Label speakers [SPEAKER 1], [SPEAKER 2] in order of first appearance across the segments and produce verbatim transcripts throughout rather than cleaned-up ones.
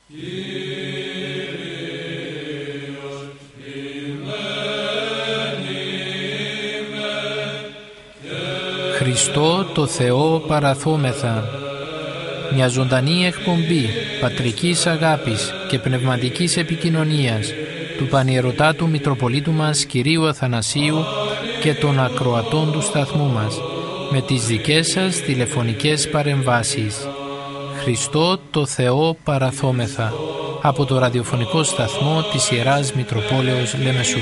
[SPEAKER 1] Χριστό το Θεό παραθόμεθα. Μια ζωντανή εκπομπή πατρικής αγάπης και πνευματικής επικοινωνίας του Πανιερωτάτου Μητροπολίτου μας Κυρίου Αθανασίου και των ακροατών του σταθμού μας, με τις δικές σας τηλεφωνικές παρεμβάσεις. Χριστό το Θεό παραθόμεθα, από το ραδιοφωνικό σταθμό της Ιεράς Μητροπόλεως Λεμεσού.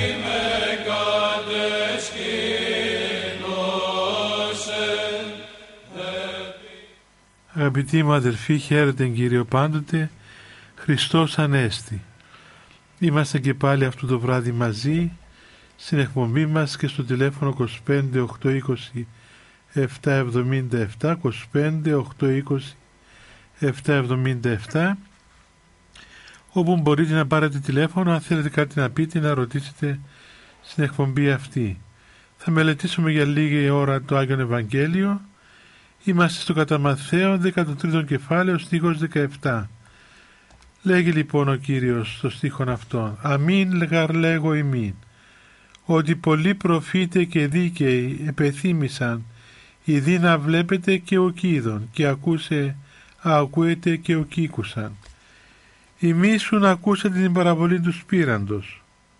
[SPEAKER 2] Αγαπητοί μου αδελφοί, χαίρετε Κύριο πάντοτε, Χριστός Ανέστη. Είμαστε και πάλι αυτό το βράδυ μαζί, στην εκπομπή μας και στο τηλέφωνο είκοσι πέντε οκτακόσια είκοσι επτά εβδομήντα επτά, είκοσι πέντε οκτακόσια είκοσι επτά εβδομήντα επτά, όπου μπορείτε να πάρετε τηλέφωνο αν θέλετε κάτι να πείτε, να ρωτήσετε στην εκπομπή αυτή. Θα μελετήσουμε για λίγη ώρα το Άγιον Ευαγγέλιο. Είμαστε στο κατά Ματθαίον δέκατο τρίτο κεφάλαιο, στίχος δεκαεπτά. Λέγει λοιπόν ο Κύριος στο στίχον αυτόν: «Αμήν γαρ λέγω ημίν, ότι πολλοί προφήτε και δίκαιοι επεθύμησαν, ειδή να βλέπετε και ο κείδων, και ακούσε ακούετε και ο κήκουσαν. Ημίσουν ακούσατε την παραβολή του σπήραντος.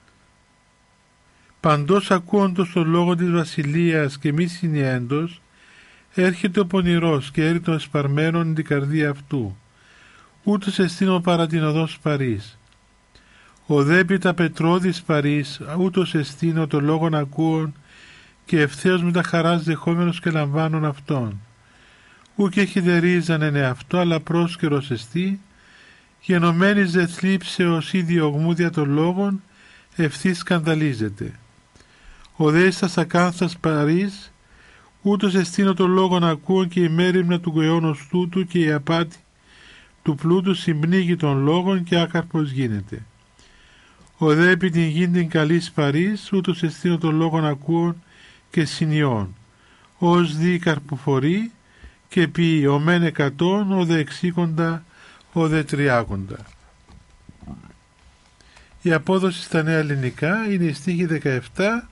[SPEAKER 2] Παντός ακούοντος το λόγο της βασιλείας και μη συνιέντος, έρχεται ο πονηρός και έρει των σπαρμένων την καρδία αυτού. Ούτως εστίνω παρά την οδόν σπαρής. Ο δέπειτα πετρώδης σπαρής, ούτως εστίνω το λόγον ακούων και ευθέως με τα χαράς δεχόμενος και λαμβάνων αυτόν. Ούκ έχει δε ρίζαν εν εαυτό, αλλά πρόσκαιρος εστί, γενομένης δε θλίψεως ή διωγμού των λόγων, ευθύς σκανδαλίζεται. Ο δε ίστας ακάνθας παρής, ούτως εστίνω το λόγον ακούων και η μέριμνα του γεώνος τούτου και η απάτη του πλούτου συμπνίγει των λόγων και άκαρπος γίνεται. Ο δε επί την γήν την καλής παρής, ούτως εστίνω το λόγον ακούων και συνειών. Ως δι καρποφορεί και πει ο μεν εκατόν, ο δε εξήκοντα, ο δε τριάκοντα». Η απόδοση στα νέα ελληνικά είναι η στίχη δεκαεπτά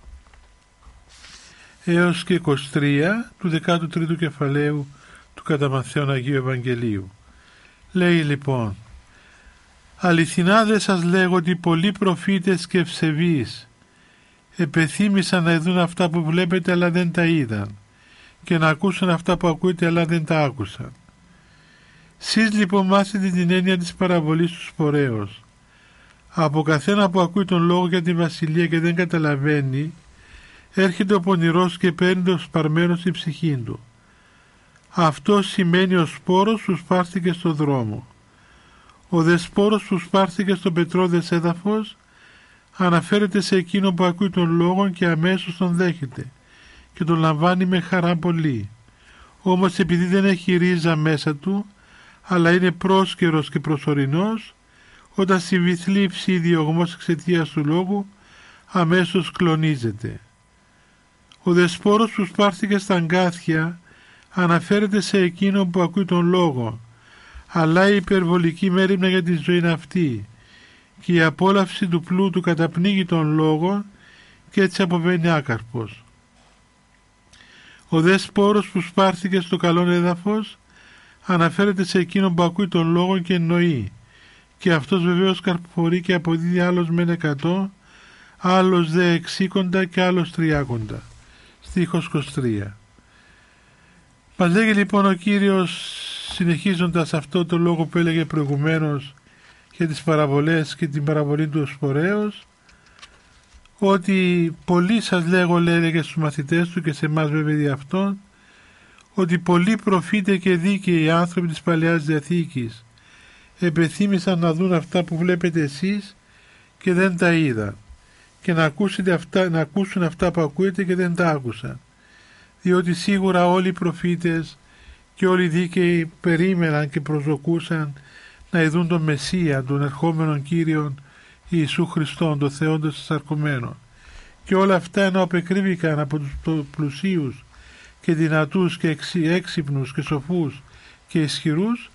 [SPEAKER 2] έως και είκοσι τρία του δέκατου τρίτου κεφαλαίου του κατά Ματθαίον Αγίου Ευαγγελίου. Λέει λοιπόν: «Αληθινά δε σας λέγω ότι πολλοί προφήτες και ευσεβείς επεθύμησαν να δουν αυτά που βλέπετε αλλά δεν τα είδαν, και να ακούσουν αυτά που ακούτε αλλά δεν τα άκουσαν. Σεις λοιπόν μάθετε την έννοια της παραβολής του σπορέως. Από καθένα που ακούει τον λόγο για τη βασιλεία και δεν καταλαβαίνει, έρχεται ο πονηρός και παίρνει το σπαρμένο στη ψυχή του. Αυτό σημαίνει ο σπόρος που σπάρθηκε στο δρόμο. Ο δε σπόρος που σπάρθηκε στο πετρώδες έδαφος αναφέρεται σε εκείνο που ακούει τον λόγο και αμέσως τον δέχεται και τον λαμβάνει με χαρά πολύ. Όμως επειδή δεν έχει ρίζα μέσα του, αλλά είναι πρόσκαιρος και προσωρινός, όταν συμβεί θλίψη ή διωγμός εξαιτίας του λόγου, αμέσως κλονίζεται. Ο δε σπόρος που σπάρθηκε στα αγκάθια αναφέρεται σε εκείνο που ακούει τον λόγο, αλλά η υπερβολική μέριμνα για τη ζωή είναι αυτή και η απόλαυση του πλούτου καταπνίγει τον λόγο και έτσι αποβαίνει άκαρπος. Ο δε σπόρος που σπάρθηκε στο καλό έδαφος αναφέρεται σε εκείνο που ακούει τον λόγο και εννοεί, και αυτός βεβαίως καρποφορεί και αποδίδει άλλος μεν εκατό, άλλος δε εξήκοντα και άλλος τριάκοντα. Στίχος είκοσι τρία. Μας λέγει λοιπόν ο Κύριος, συνεχίζοντας αυτό το λόγο που έλεγε προηγουμένως για τις παραβολές και την παραβολή του σπορέως, ότι πολλοί σας λέγω, λέει και στους μαθητές του και σε εμάς βέβαια δι' αυτόν, ότι πολλοί προφήτε και δίκαιοι άνθρωποι της Παλαιάς Διαθήκης επεθύμησαν να δουν αυτά που βλέπετε εσείς και δεν τα είδαν, και να, ακούσετε αυτά, να ακούσουν αυτά που ακούετε και δεν τα άκουσαν, διότι σίγουρα όλοι οι προφήτες και όλοι οι δίκαιοι περίμεναν και προσδοκούσαν να ειδούν τον Μεσσία, τον ερχόμενον Κύριον Ιησού Χριστόν, τον Θεόν των σαρκωμένων, και όλα αυτά ενώ απεκρύβηκαν από τους πλουσίους και δυνατούς και έξυπνους και σοφούς και ισχυρούς,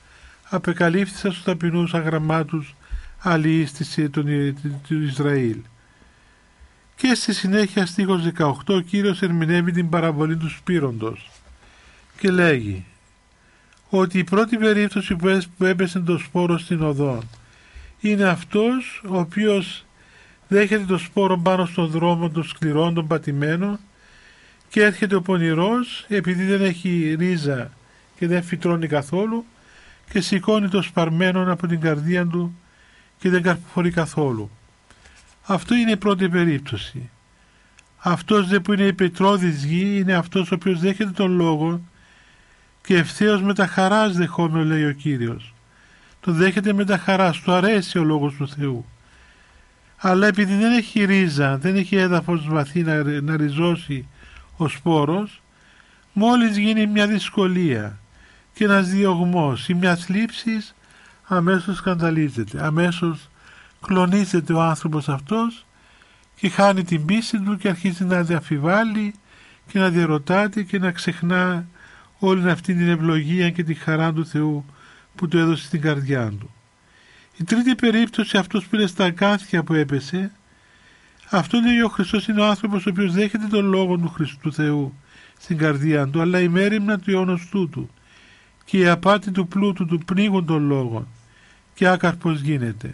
[SPEAKER 2] απεκαλύφθησαν στους ταπεινούς αγραμμάτους αλληλείς του Ισραήλ. Και στη συνέχεια στίχος δεκαοκτώ ο Κύριος ερμηνεύει την παραβολή του Σπύροντος και λέγει ότι η πρώτη περίπτωση που έπεσε το σπόρο στην οδό είναι αυτός ο οποίος δέχεται το σπόρο πάνω στον δρόμο των σκληρών, των πατημένων, και έρχεται ο πονηρός επειδή δεν έχει ρίζα και δεν φυτρώνει καθόλου και σηκώνει το σπαρμένο από την καρδία του και δεν καρποφορεί καθόλου. Αυτό είναι η πρώτη περίπτωση. Αυτός δε που είναι η πετρώδης γη είναι αυτός ο οποίος δέχεται τον λόγο και ευθέως με τα χαράς δεχόμενο, λέει ο Κύριος. Το δέχεται με τα χαράς, του αρέσει ο λόγος του Θεού. Αλλά επειδή δεν έχει ρίζα, δεν έχει έδαφος βαθύ να, να ριζώσει ο σπόρος, μόλις γίνει μια δυσκολία και ένας διωγμός ή μια θλίψη, αμέσως σκανδαλίζεται, αμέσως κλονίζεται ο άνθρωπος αυτός και χάνει την πίστη του και αρχίζει να διαφιβάλλει και να διαρωτάται και να ξεχνά όλη αυτή την ευλογία και τη χαρά του Θεού που του έδωσε στην καρδιά του. Η τρίτη περίπτωση, αυτός που είναι στα αγκάθια που έπεσε, αυτό λέει ο Χριστός, είναι ο άνθρωπος ο οποίος δέχεται τον λόγο του Χριστού Θεού στην καρδιά του, αλλά η μέριμνα του ιόνοστού του και η απάτη του πλούτου του πνίγουν τον λόγο και άκαρπος γίνεται.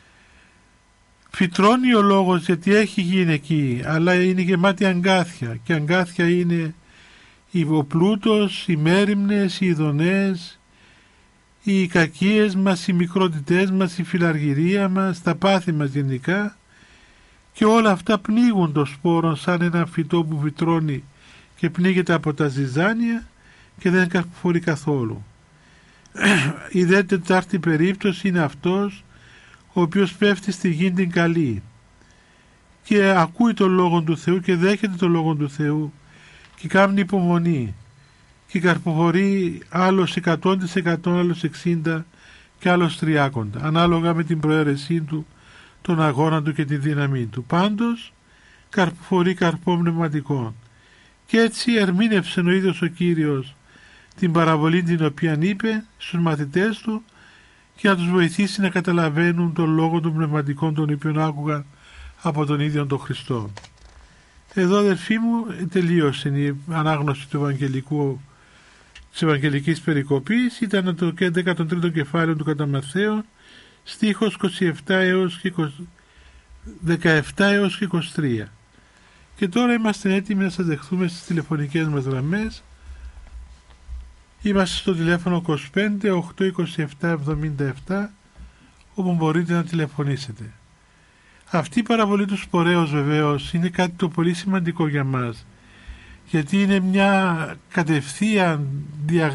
[SPEAKER 2] Φυτρώνει ο λόγος γιατί έχει γίνει εκεί, αλλά είναι γεμάτη αγκάθια και αγκάθια είναι ο πλούτος, οι μέριμνες, οι ειδονές, οι κακίες μας, οι μικρότητές μας, η φιλαργυρία μας, τα πάθη μας γενικά, και όλα αυτά πνίγουν το σπόρο σαν ένα φυτό που φυτρώνει και πνίγεται από τα ζυζάνια και δεν καρποφορεί καθόλου. Η δε τετάρτη περίπτωση είναι αυτός ο οποίος πέφτει στη γη την καλή και ακούει τον Λόγο του Θεού και δέχεται τον Λόγο του Θεού και κάνει υπομονή και καρποφορεί άλλος εκατό τοις εκατό, άλλος εξήντα και άλλος τριάκοντα, ανάλογα με την προαίρεσή του, τον αγώνα του και τη δύναμή του. Πάντως καρποφορεί καρπό πνευματικών. Και έτσι ερμήνευσε ο ίδιος ο Κύριος την παραβολή την οποία είπε στους μαθητές του και να τους βοηθήσει να καταλαβαίνουν τον λόγο των πνευματικών τον οποίον άκουγαν από τον ίδιο τον Χριστό. Εδώ, αδελφοί μου, τελείωσε η ανάγνωση του Ευαγγελικού, της Ευαγγελικής Περικοπής. Ήταν το δέκατο τρίτο κεφάλαιο του κατά Ματθαίον, στίχος είκοσι επτά έως και είκοσι, δεκαεπτά έως και είκοσι τρία. Και τώρα είμαστε έτοιμοι να σας δεχθούμε στις τηλεφωνικές μας γραμμές. Είμαστε στο τηλέφωνο είκοσι πέντε οκτακόσια είκοσι επτά εβδομήντα επτά, όπου μπορείτε να τηλεφωνήσετε. Αυτή η παραβολή του σπορέως βεβαίως είναι κάτι το πολύ σημαντικό για μας, γιατί είναι μια κατευθείαν δια,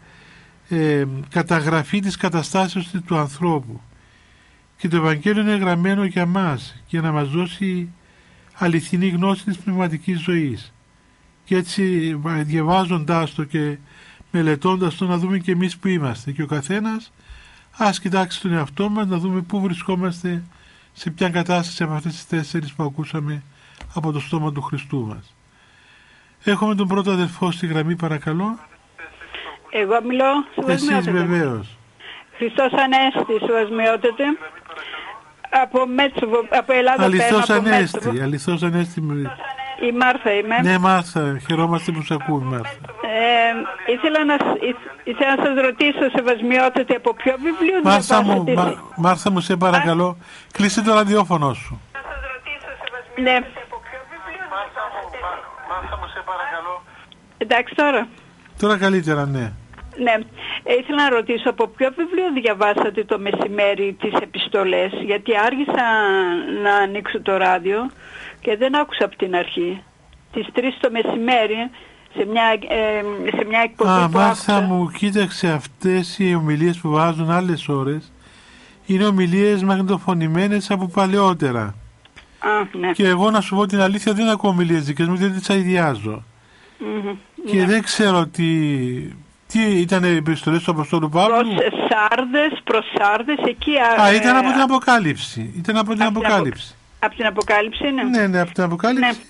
[SPEAKER 2] ε, καταγραφή της καταστάσεως του ανθρώπου, και το Ευαγγέλιο είναι γραμμένο για μας για να μας δώσει αληθινή γνώση της πνευματικής ζωής, και έτσι διαβάζοντάς το και μελετώντας το να δούμε και εμείς που είμαστε, και ο καθένας ας κοιτάξει τον εαυτό μας να δούμε πού βρισκόμαστε, σε ποια κατάσταση από αυτές τις τέσσερις που ακούσαμε από το στόμα του Χριστού μας. Έχουμε τον πρώτο αδελφό στη γραμμή, παρακαλώ.
[SPEAKER 3] Εγώ μιλώ,
[SPEAKER 2] εσείς βεβαίως.
[SPEAKER 3] Χριστός Ανέστη, σεβασμιότατε. Από Μέτσοβο, από Ελλάδα.
[SPEAKER 2] Αληθώς
[SPEAKER 3] πέρα, από
[SPEAKER 2] Ανέστη, αληθώς Ανέστη.
[SPEAKER 3] Η Μάρθα είμαι.
[SPEAKER 2] Ναι, Μάρθα, χαιρόμαστε που σε ακούμε, Μάρθα.
[SPEAKER 3] Ε, ήθελα, να, ήθελα να σας ρωτήσω, σεβασμιότατε, από ποιο βιβλίο
[SPEAKER 2] Μάρθα μου,
[SPEAKER 3] διαβάσατε...
[SPEAKER 2] Μα, Μάρθα μου, σε παρακαλώ, Α? κλείσε το ραδιόφωνο σου.
[SPEAKER 3] Ναι.
[SPEAKER 2] Μάρθα μου, σε παρακαλώ.
[SPEAKER 3] Εντάξει τώρα.
[SPEAKER 2] Τώρα καλύτερα, ναι.
[SPEAKER 3] Ναι. Ε, ήθελα να ρωτήσω, από ποιο βιβλίο διαβάσατε το μεσημέρι τις επιστολές, γιατί άργησα να ανοίξω το ράδιο και δεν άκουσα από την αρχή. Τις τρεις το μεσημέρι, σε μια, ε, σε μια εκπομπή
[SPEAKER 2] Α,
[SPEAKER 3] που
[SPEAKER 2] Μάρθα
[SPEAKER 3] άκουσα.
[SPEAKER 2] μου, κοίταξε, αυτές οι ομιλίες που βάζουν άλλες ώρες είναι ομιλίες μαγνητοφωνημένες από παλαιότερα.
[SPEAKER 3] Α, ναι.
[SPEAKER 2] Και εγώ, να σου πω την αλήθεια, δεν ακούω ομιλίες δικές μου, δεν τις αηδιάζω.
[SPEAKER 3] Mm-hmm,
[SPEAKER 2] και ναι. δεν ξέρω τι... Τι ήταν οι επιστολές του Αποστόλου Παύλου.
[SPEAKER 3] Προς Σάρδες, προς Σάρδες, εκεί...
[SPEAKER 2] Α, ε, ήταν από την Αποκάλυψη. Ήταν από την
[SPEAKER 3] από
[SPEAKER 2] Αποκάλυψη.
[SPEAKER 3] Την απο... Από την Αποκάλυψη, ναι.
[SPEAKER 2] Ναι, ναι, από την Αποκάλυψη. Ναι.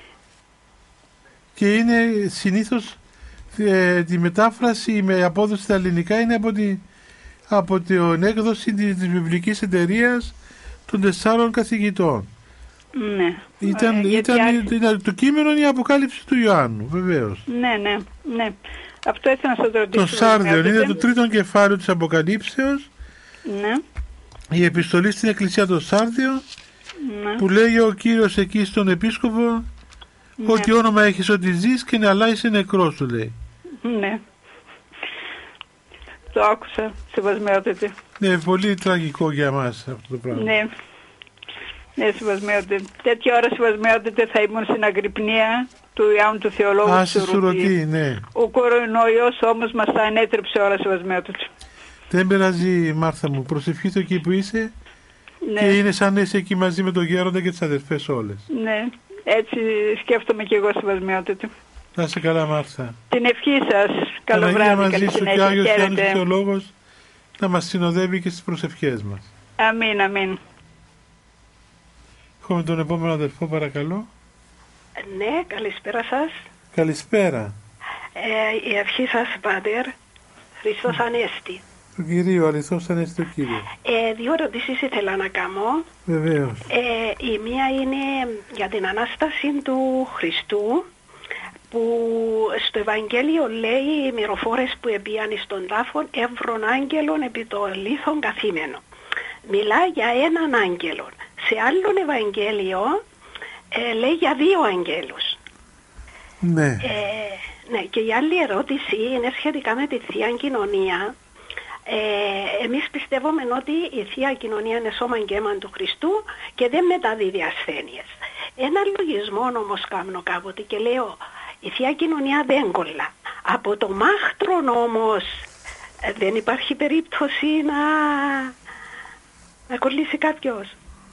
[SPEAKER 2] Και είναι συνήθως ε, τη μετάφραση με απόδοση στα ελληνικά είναι από, τη, από την έκδοση της, της βιβλικής εταιρείας των τεσσάρων καθηγητών.
[SPEAKER 3] Ναι.
[SPEAKER 2] Ήταν,
[SPEAKER 3] Ε,
[SPEAKER 2] ήταν,
[SPEAKER 3] άρχι...
[SPEAKER 2] ήταν το κείμενο η Αποκάλυψη του Ιωάννου, βεβαίως.
[SPEAKER 3] Ναι, ναι, ναι. Αυτό ήθελα να σας ρωτήσω.
[SPEAKER 2] Το Σάρδιον είναι το τρίτο κεφάλαιο της Αποκαλύψεως.
[SPEAKER 3] Ναι.
[SPEAKER 2] Η επιστολή στην Εκκλησία των Σάρδιων,
[SPEAKER 3] Ναι.
[SPEAKER 2] που λέει ο Κύριος εκεί στον Επίσκοπο,
[SPEAKER 3] Ναι.
[SPEAKER 2] ότι όνομα έχεις ότι ζεις και να είσαι νεκρός, του λέει.
[SPEAKER 3] Ναι. Το άκουσα, σεβασμιότατη.
[SPEAKER 2] Ναι, πολύ τραγικό για μας αυτό το πράγμα.
[SPEAKER 3] Ναι. Ναι, σεβασμιότατη. Τέτοια ώρα, σεβασμιότατη, θα ήμουν στην Αγρυπνία του Ιωάννου του Θεολόγου
[SPEAKER 2] Α,
[SPEAKER 3] του
[SPEAKER 2] Σουρωτή, ναι.
[SPEAKER 3] Ο κορονοϊός όμως μας τα ανέτρεψε όλα, σεβασμιότατη.
[SPEAKER 2] Δεν πειράζει, Μάρθα μου, προσευχήθω εκεί που είσαι.
[SPEAKER 3] Ναι.
[SPEAKER 2] Και είναι σαν να είσαι εκεί μαζί με τον Γέροντα και τις αδερφές όλες.
[SPEAKER 3] Ναι, έτσι σκέφτομαι και εγώ, σεβασμιότατη.
[SPEAKER 2] Να είσαι καλά, Μάρθα.
[SPEAKER 3] Την ευχή σας. Καλό
[SPEAKER 2] Παναγία
[SPEAKER 3] βράδυ,
[SPEAKER 2] μαζί
[SPEAKER 3] καλή
[SPEAKER 2] σου και ο
[SPEAKER 3] συνέχεια.
[SPEAKER 2] Άγιος Ιωάννης ο
[SPEAKER 3] Χαίρετε.
[SPEAKER 2] Θεολόγος να μας συνοδεύει και στις προσευχές μας.
[SPEAKER 3] Αμήν, αμήν.
[SPEAKER 2] Έχουμε τον επόμενο αδερφό, παρακαλώ.
[SPEAKER 4] Ναι, καλησπέρα σας.
[SPEAKER 2] Καλησπέρα.
[SPEAKER 4] Ε, η ευχή σας, Πάτερ, Χριστός Ανέστη.
[SPEAKER 2] Του Κυρίου, αληθώς ανέστη ο Κύριος.
[SPEAKER 4] Ε, δύο ερωτήσεις ήθελα να κάνω.
[SPEAKER 2] Βεβαίως.
[SPEAKER 4] Ε, η μία είναι για την Ανάσταση του Χριστού, που στο Ευαγγέλιο λέει οι μυροφόρες που επίαν εις τον τάφον εύρων άγγελων επί το λίθον καθήμενο. Μιλά για έναν άγγελο. Σε άλλον Ευαγγέλιο ε, λέει για δύο αγγέλους.
[SPEAKER 2] Ναι.
[SPEAKER 4] Ε, ναι, και η άλλη ερώτηση είναι σχετικά με τη Θεία Κοινωνία. Ε, εμείς πιστεύουμε ότι η Θεία Κοινωνία είναι σώμα και αίμα του Χριστού και δεν μεταδίδει ασθένειες. Ένα λογισμό όμως κάνω κάποτε και λέω, η Θεία Κοινωνία δεν κολλά. Από το μάχτρον όμως ε, δεν υπάρχει περίπτωση να, να κολλήσει κάποιος.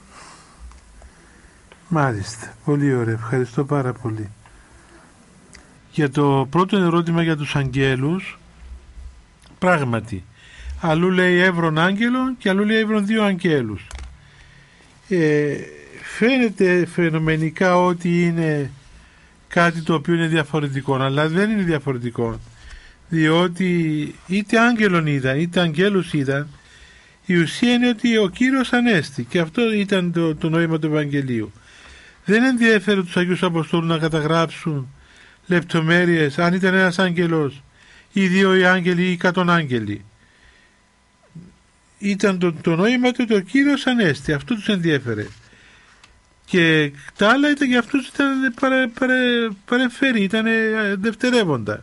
[SPEAKER 2] Μάλιστα. Πολύ ωραία. Ευχαριστώ πάρα πολύ. Για το πρώτο ερώτημα για τους αγγέλους, πράγματι, αλλού λέει εύρων άγγελων και αλλού λέει εύρων δύο αγγέλους. Ε, φαίνεται φαινομενικά ότι είναι κάτι το οποίο είναι διαφορετικό, αλλά δεν είναι διαφορετικό, διότι είτε άγγελον είδαν είτε αγγέλους είδαν, η ουσία είναι ότι ο Κύριος Ανέστη, και αυτό ήταν το, το νόημα του Ευαγγελίου. Δεν ενδιαφέρει τους Αγίους Αποστόλους να καταγράψουν λεπτομέρειες αν ήταν ένας άγγελος ή δύο οι άγγελοι ή εκατόν άγγελοι. Ήταν το, το νόημα του ότι ο Κύριος Ανέστη, αυτό τους ενδιέφερε. Και τα άλλα ήταν για αυτούς ήταν παρε, παρε, παρεμφέρει, ήταν δευτερεύοντα.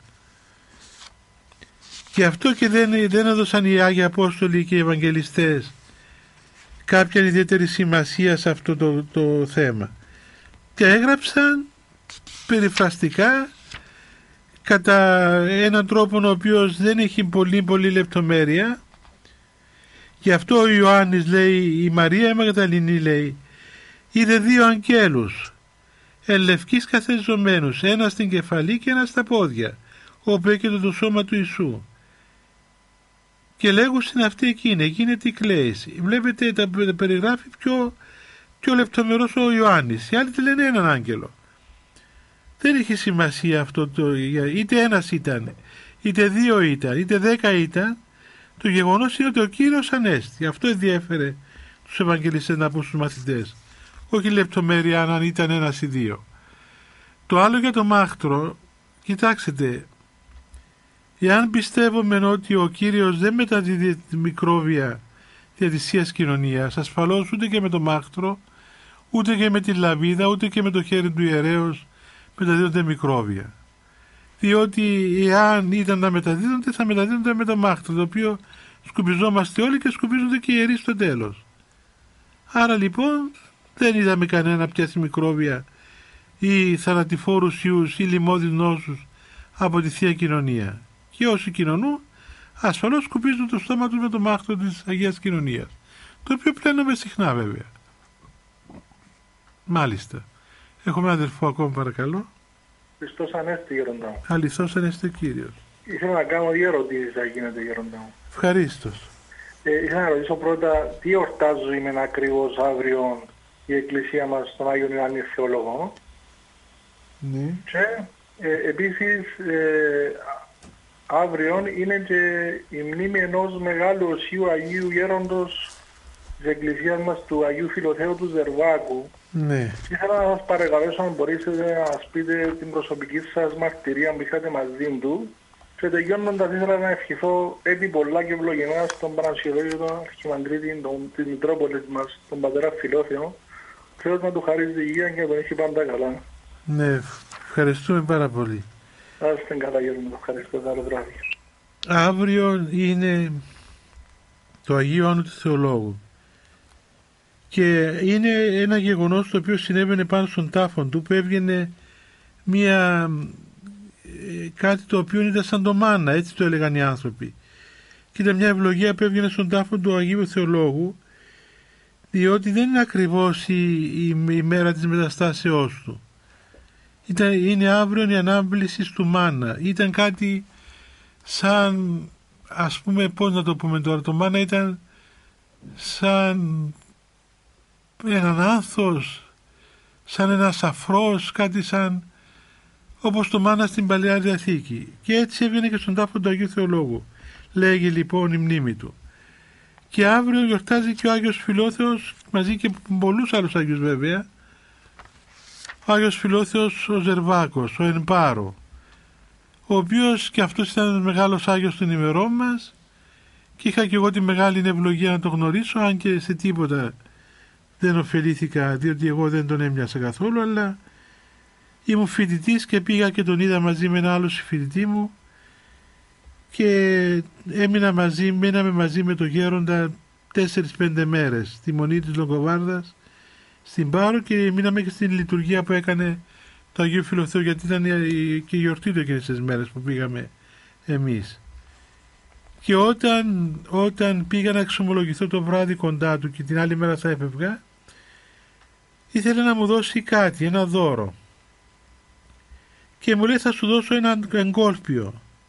[SPEAKER 2] Και αυτό και δεν, δεν έδωσαν οι Άγιοι Απόστολοι και οι Ευαγγελιστές κάποια ιδιαίτερη σημασία σε αυτό το, το θέμα. Και έγραψαν περιφραστικά κατά έναν τρόπο ο οποίος δεν έχει πολύ πολύ λεπτομέρεια. Γι' αυτό ο Ιωάννης λέει, η Μαρία η Μαγδαληνή λέει, είδε δύο αγγέλους εν λευκής καθεζωμένους, ένα στην κεφαλή και ένα στα πόδια, όπου έκαιτο το σώμα του Ιησού. Και λέγουν στην αυτή εκείνη, γίνεται η κλαίηση. Βλέπετε, τα περιγράφει πιο, πιο λεπτομερός ο Ιωάννης. Οι άλλοι τη λένε έναν άγγελο. Δεν έχει σημασία αυτό, το, είτε ένας ήταν, είτε δύο ήταν, είτε δέκα ήταν. Το γεγονός είναι ότι ο Κύριος Ανέστη. Αυτό ενδιέφερε τους Ευαγγελιστές να πούν στους μαθητές. Όχι λεπτομέρεια αν ήταν ένας ή δύο. Το άλλο για το μάχτρο, κοιτάξτε, εάν πιστεύουμε ότι ο Κύριος δεν μεταδίδει μικρόβια δια της Θείας Κοινωνίας, ασφαλώς ούτε και με το μάχτρο, ούτε και με τη λαβίδα, ούτε και με το χέρι του ιερέως μεταδίδονται μικρόβια. Διότι εάν ήταν να μεταδίδονται, θα μεταδίδονται με το μάχτρο, το οποίο σκουπιζόμαστε όλοι και σκουπίζονται και οι ιερείς στο τέλος. Άρα λοιπόν δεν είδαμε κανένα πιάσει μικρόβια ή θανατηφόρους ιούς ή λοιμώδεις νόσους από τη Θεία Κοινωνία. Και όσοι κοινωνούν, ασφαλώς σκουπίζουν το στόμα τους με το μάχτρο της Αγίας Κοινωνίας, το οποίο πλένουμε συχνά βέβαια. Μάλιστα. Έχουμε ένα αδερφό ακόμα, παρακαλώ.
[SPEAKER 5] Χριστός Ανέστη, Γέροντα μου.
[SPEAKER 2] Αληθώς Ανέστη ο Κύριος.
[SPEAKER 5] Ήθελα να κάνω δύο ερωτήσεις, αν γίνεται, Γέροντα μου.
[SPEAKER 2] Ευχαρίστως.
[SPEAKER 5] Ε, ήθελα να ρωτήσω πρώτα, τι εορτάζουμε ακριβώς αύριο η Εκκλησία μας στον Άγιον Ιωάννη Θεολόγο.
[SPEAKER 2] Ναι.
[SPEAKER 5] Και ε, επίσης, ε, αύριο είναι και η μνήμη ενός μεγάλου οσίου Αγίου Γέροντος της Εκκλησίας μας, του Αγίου Φιλοθέου του Ζερβάκου.
[SPEAKER 2] Ναι.
[SPEAKER 5] Ήθελα να σας παρακαλέσω αν μπορείτε να μας πείτε την προσωπική σας μαρτυρία που είχατε μαζί του, και τελειώνοντας ήθελα να ευχηθώ έτσι πολλά και ευλογημένα στον Πανασιολόγιο, τον Αρχιμανδρίτη τον, της Μητρόπολης μας, τον πατέρα Φιλόθεο. Θεός να του χαρίζει υγεία και να τον έχει πάντα καλά.
[SPEAKER 2] Ναι, ευχαριστούμε πάρα πολύ.
[SPEAKER 5] Να είστε καλά, Γέροντα, ευχαριστώ τα βράδυ.
[SPEAKER 2] Αύριο είναι το Αγίου Άννου του Θεολόγου και είναι ένα γεγονός το οποίο συνέβαινε πάνω στον τάφο του, που έβγαινε μια, κάτι το οποίο ήταν σαν το μάνα, έτσι το έλεγαν οι άνθρωποι, και ήταν μια ευλογία που έβγαινε στον τάφο του Αγίου Θεολόγου, διότι δεν είναι ακριβώς η, η, η μέρα της μεταστάσεώς του. Ήταν, είναι αύριο η ανάβληση του μάνα. Ήταν κάτι σαν, ας πούμε, πώς να το πούμε τώρα, το μάνα ήταν σαν έναν άνθος, σαν ένας αφρός, κάτι σαν, όπως το μάνα στην Παλαιά Διαθήκη. Και έτσι έβγαινε και στον τάφο του Αγίου Θεολόγου. Λέγει λοιπόν η μνήμη του. Και αύριο γιορτάζει και ο Άγιος Φιλόθεος, μαζί και πολλούς άλλους Άγιους βέβαια, ο Άγιος Φιλόθεος ο Ζερβάκος, ο Ενπάρο, ο οποίος και αυτός ήταν ένας μεγάλος Άγιος των ημερών μας, και είχα και εγώ τη μεγάλη ευλογία να τον γνωρίσω, αν και σε τίποτα δεν ωφελήθηκα, διότι εγώ δεν τον έμοιασα καθόλου, αλλά ήμουν φοιτητής και πήγα και τον είδα μαζί με ένα άλλο συμφοιτητή μου και έμεινα μαζί, μείναμε μαζί με τον Γέροντα τέσσερις πέντε μέρες στη Μονή της Λογκοβάρδας στην Πάρο, και μείναμε και στην λειτουργία που έκανε το Αγίου Φιλοθέου, γιατί ήταν και η γιορτή του εκείνες τις μέρες που πήγαμε εμείς. Και όταν, όταν πήγα να εξομολογηθώ το βράδυ κοντά του και την άλλη μέρα θα έφευγα, ήθελε να μου δώσει κάτι, ένα δώρο, και μου λέει θα σου δώσω ένα εγκόλπιο.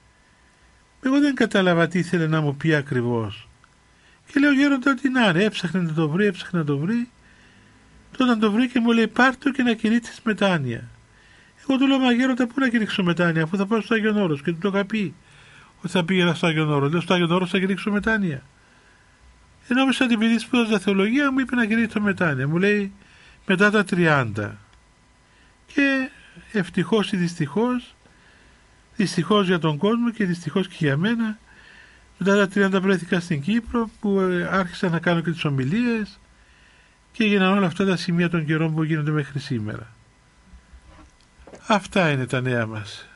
[SPEAKER 2] Εγώ δεν κατάλαβα τι ήθελε να μου πει ακριβώς, και λέω Γέροντα ότι να είναι, έψαχνε να το βρει, έψαχνε να το βρει. Όταν το βρήκε μου λέει πάρ' το και να κηρύξεις μετάνοια. Εγώ του λέω μα Γέροντα, πού να κηρύξω μετάνοια, αφού θα πάω στο Άγιον Όρος, και του το είχα πει ότι θα πήγαινα στο Άγιον Όρος. Λέω στο Άγιον Όρος θα κηρύξω μετάνοια. Ενώ όμως ότι επειδή σπούδαζα θεολογία μου είπε να κηρύξω μετάνοια. Μου λέει μετά τα τριάντα. Και ευτυχώς ή δυστυχώς, δυστυχώς για τον κόσμο και δυστυχώς και για μένα, μετά τα τριάντα βρέθηκα στην Κύπρο, που άρχισα να κάνω και τις ομιλίες και έγιναν όλα αυτά τα σημεία των καιρών που γίνονται μέχρι σήμερα. Αυτά είναι τα νέα μας.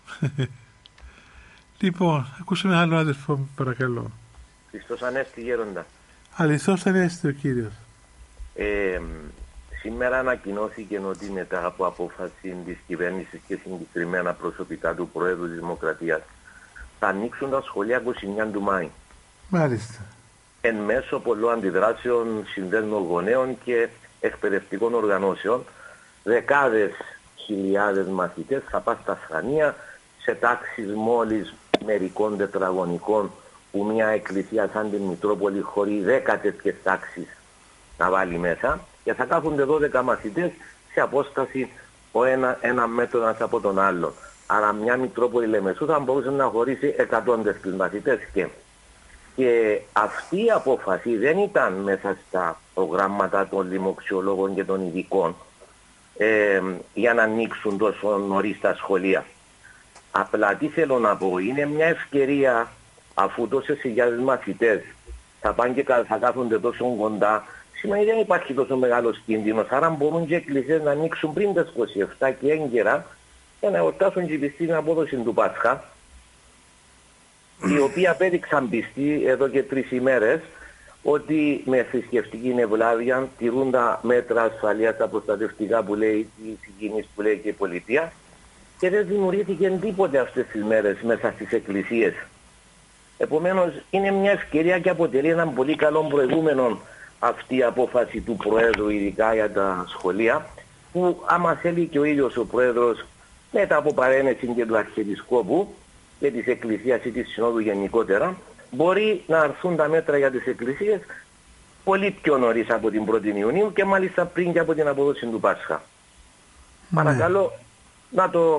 [SPEAKER 2] Λοιπόν, ακούσαμε άλλο άδερφο μου, παρακαλώ.
[SPEAKER 6] Χριστός Ανέστη, Γέροντα.
[SPEAKER 2] Αληθώς Ανέστη ο Κύριος.
[SPEAKER 6] Ε, σήμερα ανακοινώθηκε ότι μετά από απόφαση της κυβέρνησης και συγκεκριμένα προσωπικά του Προέδρου της Δημοκρατίας θα ανοίξουν τα σχολεία είκοσι εννέα του Μάη.
[SPEAKER 2] Μάλιστα.
[SPEAKER 6] Εν μέσω πολλών αντιδράσεων, συνδέσμων γονέων και εκπαιδευτικών οργανώσεων, δεκάδες χιλιάδες μαθητές θα πάνε στα σχανεία σε τάξεις μόλις μερικών τετραγωνικών, που μια εκκλησία σαν την Μητρόπολη χωρεί δέκα τέτοιες τάξεις να βάλει μέσα, και θα κάθονται δώδεκα μαθητές σε απόσταση ο ένα, ένα μέτρο ένας από τον άλλο. Άρα μια Μητρόπολη Λεμεσού θα μπορούσε να χωρίσει εκατό τέτοιους μαθητές. Και, και αυτή η απόφαση δεν ήταν μέσα στα προγράμματα των λοιμοξιολόγων και των ειδικών ε, για να ανοίξουν τόσο νωρίς τα σχολεία. Απλά τι θέλω να πω, είναι μια ευκαιρία, αφού τόσες χιλιάδες μαθητές θα πάνε και θα κάθονται τόσο κοντά, σημαίνει δεν υπάρχει τόσο μεγάλος κίνδυνος, άρα μπορούν και οι εκκλησίες να ανοίξουν πριν τα είκοσι επτά και έγκαιρα για να εορτάσουν και πιστή την απόδοση του Πάσχα, οι οποίοι απέδειξαν πιστοί εδώ και τρεις ημέρες ότι με θρησκευτική ευλάβεια τηρούν τα μέτρα ασφαλείας, τα προστατευτικά που λέει η συγκίνηση που λέει και η πολιτεία, και δεν δημιουργήθηκε τίποτε αυτές τις μέρες μέσα στις εκκλησίες. Επομένως είναι μια ευκαιρία και αποτελεί έναν πολύ καλό προηγούμενο αυτή η απόφαση του Προέδρου, ειδικά για τα σχολεία, που άμα θέλει και ο ίδιος ο Πρόεδρος, μετά από παρένεση και του Αρχιεπισκόπου και της Εκκλησίας ή της Συνόδου γενικότερα, μπορεί να αρθούν τα μέτρα για τις εκκλησίες πολύ πιο νωρίς από την πρώτη Ιουνίου και μάλιστα πριν και από την απόδοση του Πάσχα. Ναι. Παρακαλώ να το,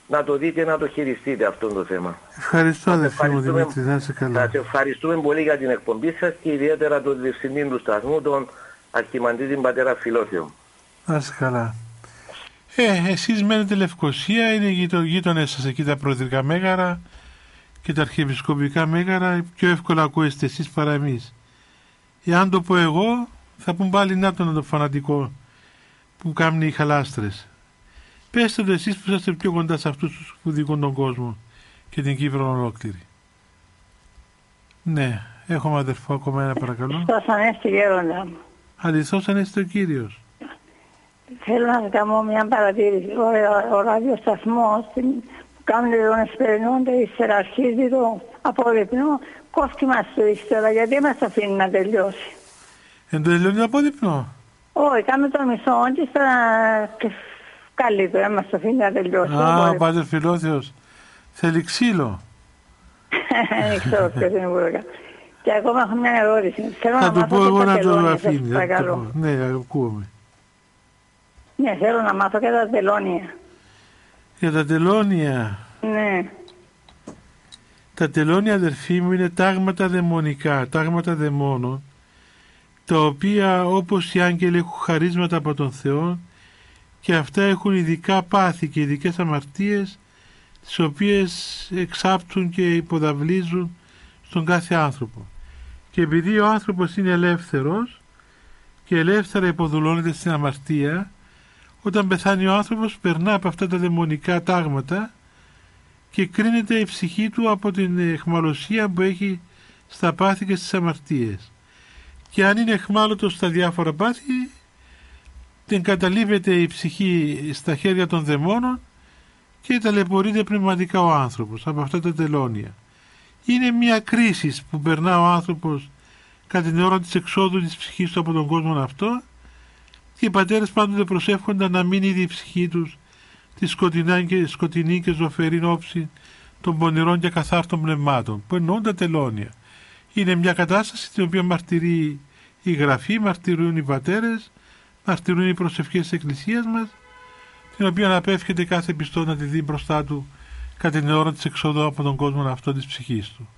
[SPEAKER 6] να το δείτε, να το χειριστείτε αυτό το θέμα.
[SPEAKER 2] Ευχαριστώ αδερφέ μου Δημήτρη, να είσαι καλά.
[SPEAKER 6] Σας ευχαριστούμε πολύ για την εκπομπή σας και ιδιαίτερα τον διευθυντή του σταθμού, τον Αρχιμανδρίτη πατέρα Φιλόθεο.
[SPEAKER 2] Να είσαι καλά. Ε, εσείς μένετε Λευκοσία, είναι γείτο, γείτονες σας εκεί τα προεδρικά μέγαρα και τα αρχιεπισκοπικά μέγαρα, πιο εύκολα ακούεστε εσείς παρά εμείς. Εάν το πω εγώ, θα πούν πάλι να τον το φανατικό που κάνουν οι χαλάστρες. Πέστε το εσείς που είστε πιο κοντά σε αυτούς που δικούν τον κόσμο και την Κύπρο ολόκληρη. Ναι, έχουμε αδερφό ακόμα ένα παρακαλώ.
[SPEAKER 7] Χριστός Ανέστη Γέροντα.
[SPEAKER 2] Αληθώς Ανέστη ο Κύριος.
[SPEAKER 7] Θέλω να κάνω μια παρατήρηση. Ο, ο, ο ραδιοσταθμός που κάνουν τον εσπερινόνται ύστερα αρχίζει το απόδειπνο. Κόφτει μας το ύστερα γιατί μας αφήνει να τελειώσει.
[SPEAKER 2] Εν το τελειώνει το απόδειπνο.
[SPEAKER 7] Όχι, κάνουμε το μισό και ύστερα καλύτερα δεν μας αφήνει να τελειώσει.
[SPEAKER 2] Α, ο Πάτερ Φιλόθεος θέλει ξύλο.
[SPEAKER 7] Δεν ξέρω ποιος είναι που έκανε. Και ακόμα έχω μια ερώτηση. Θέλω
[SPEAKER 2] θα
[SPEAKER 7] να
[SPEAKER 2] του
[SPEAKER 7] μάθω
[SPEAKER 2] πω εγώ να το
[SPEAKER 7] τελώνια,
[SPEAKER 2] αφήνει.
[SPEAKER 7] παρακαλώ.
[SPEAKER 2] Ναι, ακούγομαι.
[SPEAKER 7] Ναι, θέλω να μάθω και τα τελώνια.
[SPEAKER 2] Για τα τελώνια.
[SPEAKER 7] Ναι.
[SPEAKER 2] Τα τελώνια αδερφοί μου είναι τάγματα δαιμονικά, τάγματα δαιμόνων, τα οποία όπως οι άγγελοι έχουν χαρίσματα από τον Θεό και αυτά έχουν ειδικά πάθη και ειδικές αμαρτίες τις οποίες εξάπτουν και υποδαβλίζουν στον κάθε άνθρωπο. Και επειδή ο άνθρωπος είναι ελεύθερος και ελεύθερα υποδουλώνεται στην αμαρτία, όταν πεθάνει ο άνθρωπος περνά από αυτά τα δαιμονικά τάγματα και κρίνεται η ψυχή του από την αιχμαλωσία που έχει στα πάθη και στις αμαρτίες. Και αν είναι αιχμάλωτος στα διάφορα πάθη, την καταλήβεται η ψυχή στα χέρια των δαιμόνων και ταλαιπωρείται πνευματικά ο άνθρωπος από αυτά τα τελώνια. Είναι μια κρίση που περνά ο άνθρωπος κατά την ώρα της εξόδου της ψυχής του από τον κόσμο αυτό και οι πατέρες πάντοτε προσεύχονταν να μην είδει η ψυχή τους τη σκοτεινά και, σκοτεινή και ζωφερή όψη των πονηρών και καθάρτων πνευμάτων που εννοούν τα τελώνια. Είναι μια κατάσταση την οποία μαρτυρεί η Γραφή, μαρτυρούν οι πατέρες, μαρτυρούν οι προσευχές της Εκκλησίας μας, την οποία απέφχεται κάθε πιστό να τη δει μπροστά του κατά την ώρα της εξόδου από τον κόσμο αυτό της ψυχής του.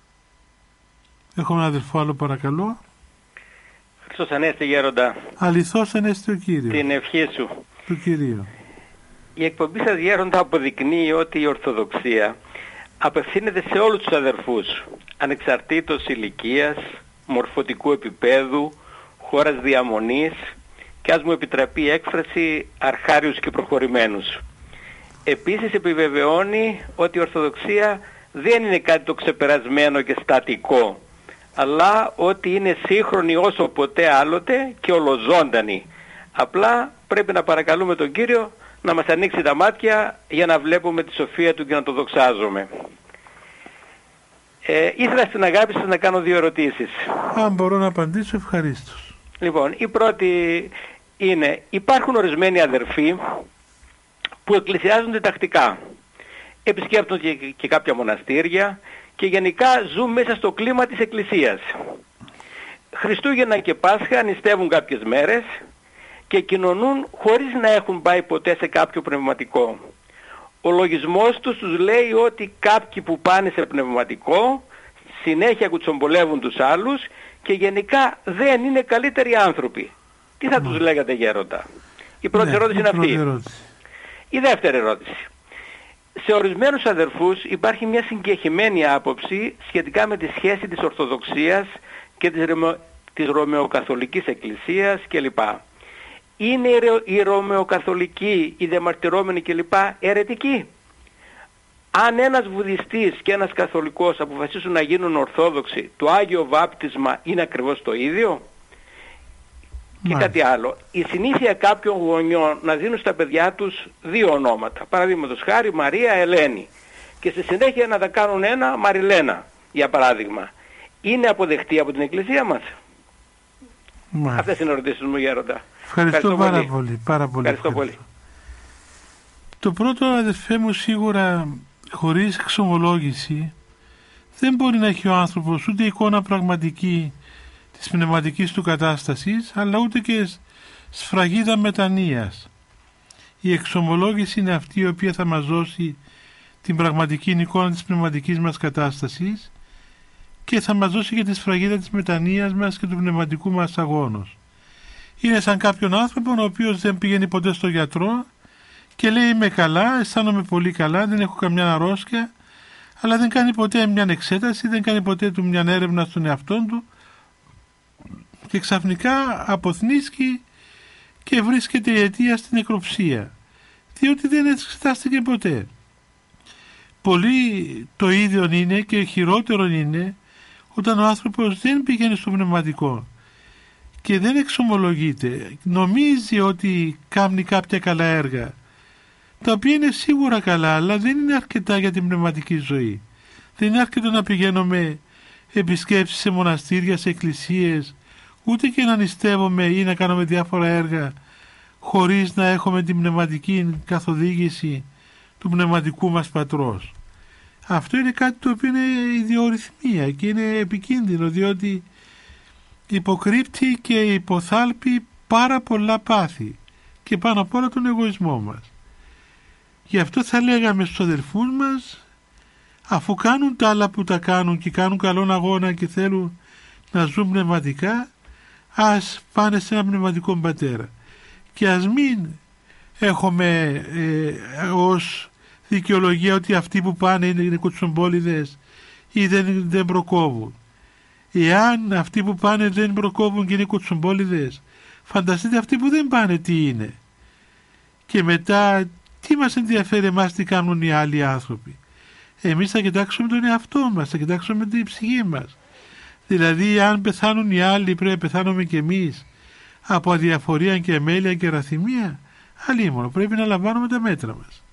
[SPEAKER 2] Έχουμε ένα αδελφό άλλο παρακαλώ.
[SPEAKER 8] Χριστός Ανέστη Γέροντα.
[SPEAKER 2] Αληθώς Ανέστη ο Κύριος.
[SPEAKER 8] Την ευχή σου.
[SPEAKER 2] Του Κυρίου.
[SPEAKER 8] Η εκπομπή σας Γέροντα αποδεικνύει ότι η Ορθοδοξία απευθύνεται σε όλους τους αδερφούς, ανεξαρτήτως ηλικίας, μορφωτικού επίπεδου, χώρας διαμονής και ας μου επιτραπεί η έκφραση αρχάριους και προχωρημένους. Επίσης επιβεβαιώνει ότι η Ορθοδοξία δεν είναι κάτι το ξεπερασμένο και στατικό, αλλά ότι είναι σύγχρονη όσο ποτέ άλλοτε και ολοζώντανη. Απλά πρέπει να παρακαλούμε τον Κύριο να μας ανοίξει τα μάτια για να βλέπουμε τη σοφία Του και να το δοξάζουμε. Ε, ήθελα στην αγάπη σας να κάνω δύο ερωτήσεις.
[SPEAKER 2] Αν μπορώ να απαντήσω ευχαρίστως.
[SPEAKER 8] Λοιπόν, η πρώτη είναι, υπάρχουν ορισμένοι αδερφοί που εκκλησιάζονται τακτικά. Επισκέπτονται και, και κάποια μοναστήρια και γενικά ζουν μέσα στο κλίμα της Εκκλησίας. Χριστούγεννα και Πάσχα νηστεύουν κάποιες μέρες και κοινωνούν χωρίς να έχουν πάει ποτέ σε κάποιο πνευματικό. Ο λογισμός τους τους λέει ότι κάποιοι που πάνε σε πνευματικό συνέχεια κουτσομπολεύουν τους άλλους και γενικά δεν είναι καλύτεροι άνθρωποι. Τι θα mm. τους λέγατε Γέροντα? Η πρώτη ναι, ερώτηση είναι αυτή. Ερώτηση. Η δεύτερη ερώτηση. Σε ορισμένους αδερφούς υπάρχει μια συγκεκριμένη άποψη σχετικά με τη σχέση της Ορθοδοξίας και της, Ρωμαιο... της Ρωμαιοκαθολικής Εκκλησίας κλπ. Είναι οι Ρωμαιοκαθολικοί, οι διαμαρτυρόμενοι κλπ. Αιρετικοί? Αν ένας βουδιστής και ένας καθολικός αποφασίσουν να γίνουν Ορθόδοξοι, το Άγιο Βάπτισμα είναι ακριβώς το ίδιο? Και κάτι άλλο. Η συνήθεια κάποιων γονιών να δίνουν στα παιδιά τους δύο ονόματα. Παραδείγματος χάρη Μαρία, Ελένη. Και στη συνέχεια να τα κάνουν ένα Μαριλένα, για παράδειγμα. Είναι αποδεκτή από την Εκκλησία μας? Μάλιστα. Αυτές είναι οι ερωτήσεις μου Γέροντα.
[SPEAKER 2] Ευχαριστώ, ευχαριστώ πάρα πολύ. πολύ. Πάρα πολύ
[SPEAKER 8] ευχαριστώ, ευχαριστώ πολύ.
[SPEAKER 2] Το πρώτο αδερφέ μου σίγουρα χωρίς εξομολόγηση δεν μπορεί να έχει ο άνθρωπος ούτε εικόνα πραγματική της πνευματικής του κατάστασης, αλλά ούτε και σφραγίδα μετανοίας. Η εξομολόγηση είναι αυτή η οποία θα μας δώσει την πραγματική εικόνα της πνευματικής μας κατάστασης και θα μας δώσει και τη σφραγίδα της μετανοίας μας και του πνευματικού μας αγώνος. Είναι σαν κάποιον άνθρωπο ο οποίος δεν πηγαίνει ποτέ στο γιατρό και λέει είμαι καλά, αισθάνομαι πολύ καλά, δεν έχω καμιά αρρώστια, αλλά δεν κάνει ποτέ μια εξέταση, δεν κάνει ποτέ του μια έρευνα στον εαυτό του και ξαφνικά αποθνίσκει και βρίσκεται η αιτία στην νεκροψία, διότι δεν εξετάστηκε ποτέ. Πολύ το ίδιο είναι και χειρότερο είναι όταν ο άνθρωπος δεν πηγαίνει στο πνευματικό και δεν εξομολογείται, νομίζει ότι κάνει κάποια καλά έργα, τα οποία είναι σίγουρα καλά, αλλά δεν είναι αρκετά για την πνευματική ζωή. Δεν είναι αρκετό να πηγαίνουμε επισκέψεις σε μοναστήρια, σε εκκλησίες, ούτε και να νηστεύουμε ή να κάνουμε διάφορα έργα χωρίς να έχουμε την πνευματική καθοδήγηση του πνευματικού μας πατρός. Αυτό είναι κάτι το οποίο είναι ιδιορυθμία και είναι επικίνδυνο, διότι υποκρύπτει και υποθάλπει πάρα πολλά πάθη και πάνω απ' όλα τον εγωισμό μας. Γι' αυτό θα λέγαμε στους αδελφούς μας, αφού κάνουν τα άλλα που τα κάνουν και κάνουν καλόν αγώνα και θέλουν να ζουν πνευματικά, ας πάνε σε ένα πνευματικό πατέρα και ας μην έχουμε ε, ως δικαιολογία ότι αυτοί που πάνε είναι, είναι κουτσομπόλιδες ή δεν, δεν προκόβουν. Εάν αυτοί που πάνε δεν προκόβουν και είναι κουτσομπόλιδες, φανταστείτε αυτοί που δεν πάνε τι είναι. Και μετά τι μας ενδιαφέρει εμάς τι κάνουν οι άλλοι άνθρωποι. Εμείς θα κοιτάξουμε τον εαυτό μας, θα κοιτάξουμε την ψυχή μας. Δηλαδή αν πεθάνουν οι άλλοι πρέπει να πεθάνουμε και εμείς από αδιαφορία και εμέλεια και ραθυμία. Αλλήμον, πρέπει να λαμβάνουμε τα μέτρα μας.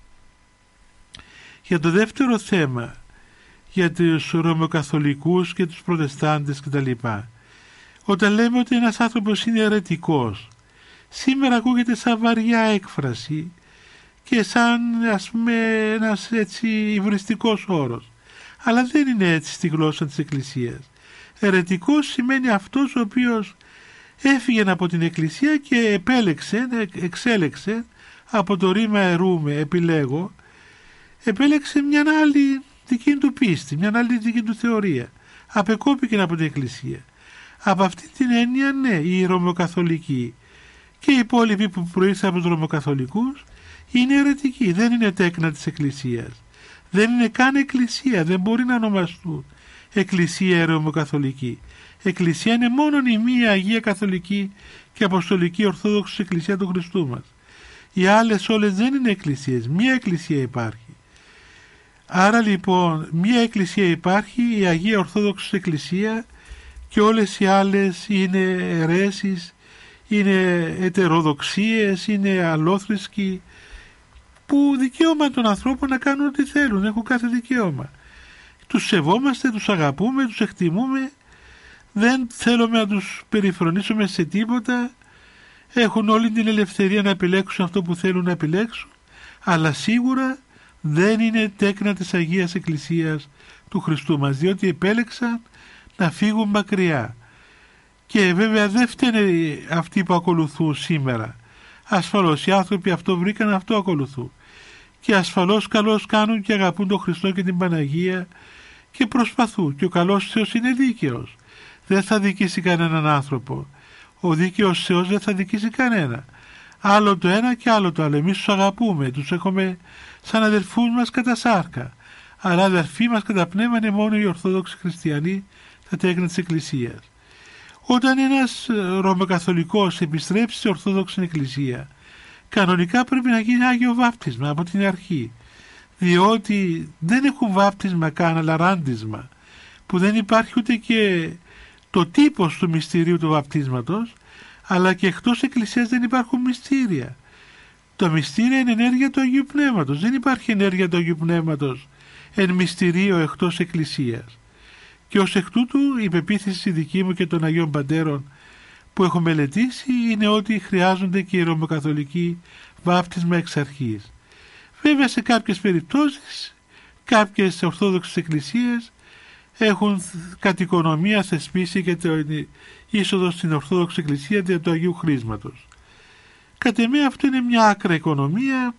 [SPEAKER 2] Για το δεύτερο θέμα, για τους Ρωμαιοκαθολικούς και τους Προτεστάντες κτλ. Όταν λέμε ότι ένας άνθρωπος είναι αιρετικός, σήμερα ακούγεται σαν βαριά έκφραση και σαν ας πούμε ένας έτσι υβριστικός όρος. Αλλά δεν είναι έτσι στη γλώσσα της Εκκλησίας. Αιρετικός σημαίνει αυτός ο οποίος έφυγε από την Εκκλησία και επέλεξε, εξέλεξε από το ρήμα ερούμε, επιλέγω, επέλεξε μια άλλη δική του πίστη, μια άλλη δική του θεωρία. Απεκόπηκε από την Εκκλησία. Από αυτή την έννοια, ναι, οι Ρωμαιοκαθολικοί και οι υπόλοιποι που προήλθαν από τους Ρωμαιοκαθολικούς είναι αιρετικοί, δεν είναι τέκνα της Εκκλησίας. Δεν είναι καν Εκκλησία, δεν μπορεί να ονομαστούν Εκκλησία Ρωμαιοκαθολική. Εκκλησία είναι μόνο η μία Αγία Καθολική και Αποστολική Ορθόδοξη Εκκλησία του Χριστού μας. Οι άλλες όλες δεν είναι εκκλησίες, μία εκκλησία υπάρχει. Άρα λοιπόν μία εκκλησία υπάρχει, η Αγία Ορθόδοξη Εκκλησία, και όλες οι άλλες είναι αιρέσεις, είναι ετεροδοξίες, είναι αλόθρησκοι, που δικαίωμα των ανθρώπων να κάνουν ό,τι θέλουν, έχουν κάθε δικαίωμα. Τους σεβόμαστε, τους αγαπούμε, τους εκτιμούμε, δεν θέλουμε να τους περιφρονήσουμε σε τίποτα, έχουν όλη την ελευθερία να επιλέξουν αυτό που θέλουν να επιλέξουν, αλλά σίγουρα δεν είναι τέκνα της Αγίας Εκκλησίας του Χριστού μας, διότι επέλεξαν να φύγουν μακριά. Και βέβαια δεν φταίνε αυτοί που ακολουθούν σήμερα. Ασφαλώς οι άνθρωποι αυτό βρήκαν, αυτό ακολουθούν. Και ασφαλώς καλώς κάνουν και αγαπούν τον Χριστό και την Παναγία και προσπαθούν. Και ο καλός Θεός είναι δίκαιος. Δεν θα δικήσει κανέναν άνθρωπο. Ο δίκαιος Θεός δεν θα δικήσει κανένα. Άλλο το ένα και άλλο το άλλο. Εμείς τους αγαπούμε, τους έχουμε σαν αδελφούς μας κατά σάρκα. Αλλά αδελφοί μας κατά πνεύμα είναι μόνο οι Ορθόδοξοι Χριστιανοί, τα τέκνα της Εκκλησίας. Όταν ένας Ρωμαιοκαθολικός επιστρέψει στην Ορθόδοξη Εκκλησία, κανονικά πρέπει να γίνει Άγιο Βάπτισμα από την αρχή, διότι δεν έχουν βάπτισμα καν, αλλά ράντισμα, που δεν υπάρχει ούτε και το τύπος του μυστηρίου του βαπτίσματος, αλλά και εκτός Εκκλησίας δεν υπάρχουν μυστήρια. Το μυστήρια είναι ενέργεια του Αγίου Πνεύματος. Δεν υπάρχει ενέργεια του Αγίου Πνεύματος εν μυστηρίο εκτός Εκκλησίας. Και ως εκ τούτου η πεποίθηση δική μου και των Αγίων Πατέρων που έχω μελετήσει είναι ότι χρειάζονται και οι Ρωμαιοκαθολικοί βάπτισμα εξ αρχής. Βέβαια σε κάποιες περιπτώσεις κάποιες Ορθόδοξες Εκκλησίες έχουν κατ' οικονομία θεσπίσει και την είσοδο στην Ορθόδοξη Εκκλησία δια του Αγίου Χρίσματος. Κατ' εμέ αυτό είναι μια άκρα οικονομία,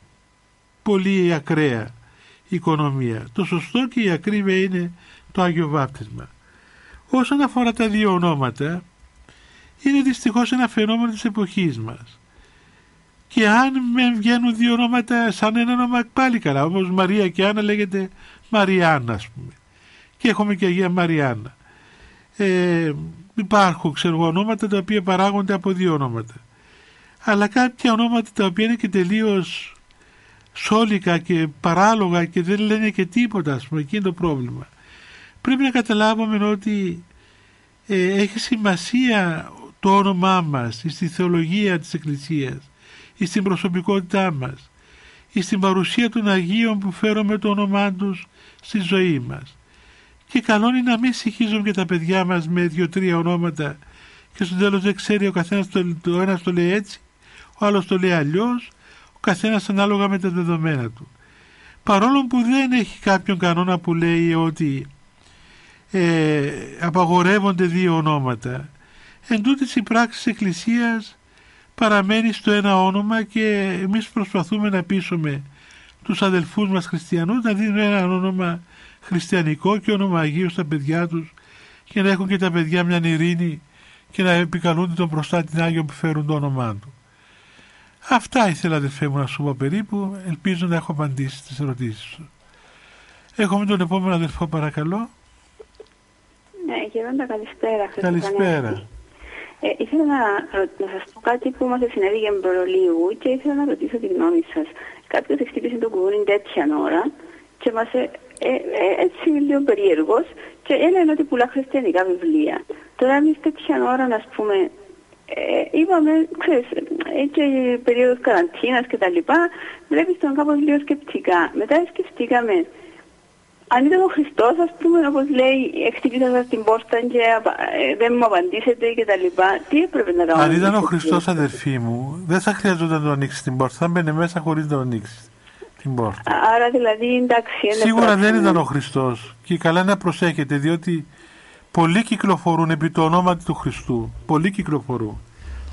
[SPEAKER 2] πολύ ακραία οικονομία. Το σωστό και η ακρίβεια είναι το Άγιο Βάπτισμα. Όσον αφορά τα δύο ονόματα, είναι δυστυχώς ένα φαινόμενο της εποχής μας. Και αν με βγαίνουν δύο ονόματα σαν ένα όνομα, πάλι καλά. Όπως Μαρία και Άννα λέγεται Μαριάννα, ας πούμε. Και έχουμε και Αγία Μαριάννα. Ε, υπάρχουν, ξέρω, ονόματα τα οποία παράγονται από δύο ονόματα. Αλλά κάποια ονόματα τα οποία είναι και τελείως σόλικα και παράλογα και δεν λένε και τίποτα, ας πούμε, εκεί είναι το πρόβλημα. Πρέπει να καταλάβουμε ότι ε, έχει σημασία το όνομά μας στη θεολογία της Εκκλησίας, στην προσωπικότητά μας, στην παρουσία των Αγίων που φέρουμε το όνομά τους στη ζωή μας. Και καλό είναι να μην συγχύζουμε και τα παιδιά μας με δύο-τρία ονόματα και στο τέλος δεν ξέρει ο καθένας, το, το ένας το λέει έτσι, ο άλλος το λέει αλλιώς, ο καθένας ανάλογα με τα δεδομένα του. Παρόλο που δεν έχει κάποιον κανόνα που λέει ότι ε, απαγορεύονται δύο ονόματα, εν τούτης η πράξη της Εκκλησίας παραμένει στο ένα όνομα και εμείς προσπαθούμε να πείσουμε τους αδελφούς μας χριστιανούς να δίνουν ένα όνομα χριστιανικό και όνομα Αγίου στα παιδιά τους και να έχουν και τα παιδιά μια ειρήνη και να επικαλούνται τον προστάτη Άγιο που φέρουν το όνομά του. Αυτά ήθελα, αδελφέ μου, να σου πω περίπου. Ελπίζω να έχω απαντήσει στις ερωτήσεις σου. Έχουμε τον επόμενο αδελφό, παρακαλώ.
[SPEAKER 9] Ναι, Γερόντα, καλησπέρα.
[SPEAKER 2] Καλησπέρα.
[SPEAKER 9] Ε, ήθελα να, να σας πω κάτι που μας συνέβη για προλίγου και ήθελα να ρωτήσω τη γνώμη σας. Κάποιος χτύπησε τον κουβούνι τέτοια ώρα και μας ε, ε, ε, έτσι λίγο περίεργος και έλεγε ότι πουλά χριστιανικά βιβλία. Τώρα εμείς τέτοια ώρα, να πούμε, ε, είπαμε, ξέρεις, έτσι η περίοδος καραντίνας και τα λοιπά, βλέπεις τον κάπως λίγο σκεπτικά. Μετά σκεφτήκαμε, αν ήταν ο Χριστός, ας πούμε, όπως λέει, χτυπήσατε στην πόρτα και ε, δεν μου απαντήσετε και τα λοιπά, τι έπρεπε να κάνουμε?
[SPEAKER 2] Αν ήταν ο Χριστός, αδερφή μου, δεν θα χρειαζόταν να το ανοίξει την πόρτα, θα μπαινε μέσα χωρίς να το ανοίξει την πόρτα.
[SPEAKER 9] Άρα δηλαδή, εντάξει,
[SPEAKER 2] σίγουρα
[SPEAKER 9] πράγμα.
[SPEAKER 2] Δεν ήταν ο Χριστός και καλά να προσέχετε, διότι πολλοί κυκλοφορούν επί το όνομα του Χριστού, πολλοί κυκλοφορούν.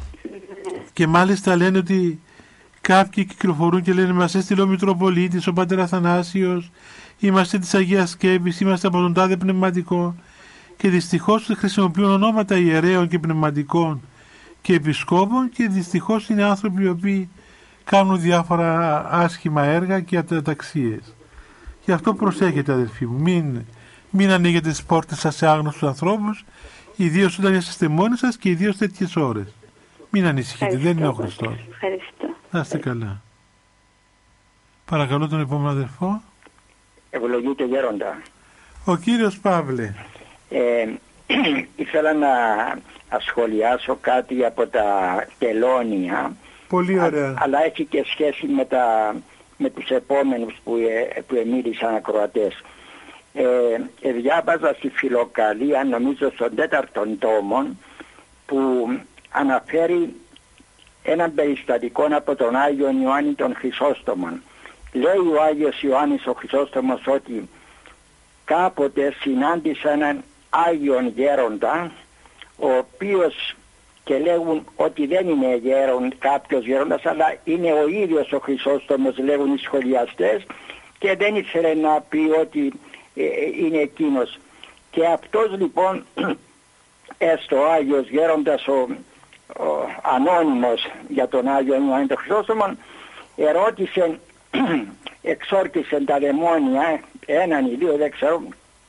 [SPEAKER 2] Και μάλιστα λένε ότι κάποιοι κυκλοφορούν και λένε μας έστειλε ο Μητροπολίτης, ο Πατέρ Αθανάσιος, είμαστε της Αγίας Σκέπης, είμαστε από τον τάδε πνευματικό, και δυστυχώς χρησιμοποιούν ονόματα ιερέων και πνευματικών και επισκόπων και δυστυχώς είναι άνθρωποι οι οποίοι κάνουν διάφορα άσχημα έργα και αταξίες. Γι' αυτό προσέχετε, αδελφοί μου, μην, μην ανοίγετε τις πόρτες σας σε άγνωστους ανθρώπους, ιδίως όταν είσαστε μόνοι σας και ιδίως τέτοιες ώρες. Μην ανησυχείτε, δεν είναι ο Χριστός.
[SPEAKER 9] Ευχαριστώ.
[SPEAKER 2] Να είστε καλά. Παρακαλώ τον επόμενο αδελφό.
[SPEAKER 10] Ευλογείτε Γέροντα.
[SPEAKER 2] Ο κύριος Παύλε.
[SPEAKER 10] Ε, ήθελα να ασχολιάσω κάτι από τα τελώνια.
[SPEAKER 2] Πολύ ωραία.
[SPEAKER 10] Α, αλλά έχει και σχέση με, τα, με τους επόμενους που, ε, που εμίλησαν ακροατές. Ε, ε, διάβαζα στη Φιλοκαλία, νομίζω στον τέταρτον τόμο, που αναφέρει έναν περιστατικό από τον Άγιο Ιωάννη τον Χρυσόστομον. Λέει ο Άγιος Ιωάννης ο Χρυσόστομος ότι κάποτε συνάντησε έναν Άγιον γέροντα, ο οποίος, και λέγουν ότι δεν είναι γέρον, κάποιος γέροντας, αλλά είναι ο ίδιος ο Χρυσόστομος, λέγουν οι σχολιαστές, και δεν ήθελε να πει ότι ε, είναι εκείνος. Και αυτός λοιπόν, έστω ο Άγιος γέροντας, ο, ο ανώνυμος για τον Άγιο Ιωάννη τον Χρυσόστομον, ερώτησε, εξόρκησε τα δαιμόνια, έναν ή δύο δεν ξέρω,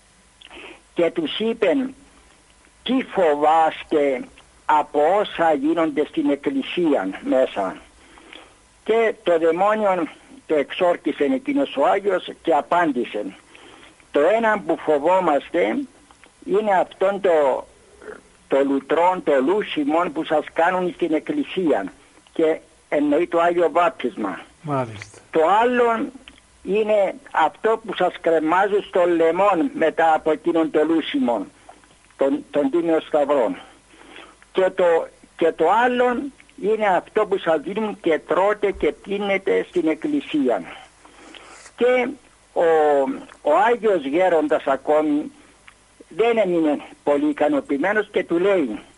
[SPEAKER 10] και τους είπε, τι φοβάστε από όσα γίνονται στην εκκλησία μέσα? Και το δαιμόνιο το εξόρκησε εκείνος ο Άγιος και απάντησε, το ένα που φοβόμαστε είναι αυτόν το, το λουτρόν, το λούσιμον που σας κάνουν στην εκκλησία, και εννοεί το Άγιο Βάπτισμα.
[SPEAKER 2] Μάλιστα.
[SPEAKER 10] Το άλλο είναι αυτό που σας κρεμάζει στο λαιμόν μετά από εκείνον το λούσιμον, τον, τον Τίμιο Σταυρό. Και το, και το άλλο είναι αυτό που σας δίνουν και τρώτε και πίνετε στην εκκλησία. Και ο, ο Άγιος Γέροντας ακόμη δεν έμεινε πολύ ικανοποιημένος και του λέει,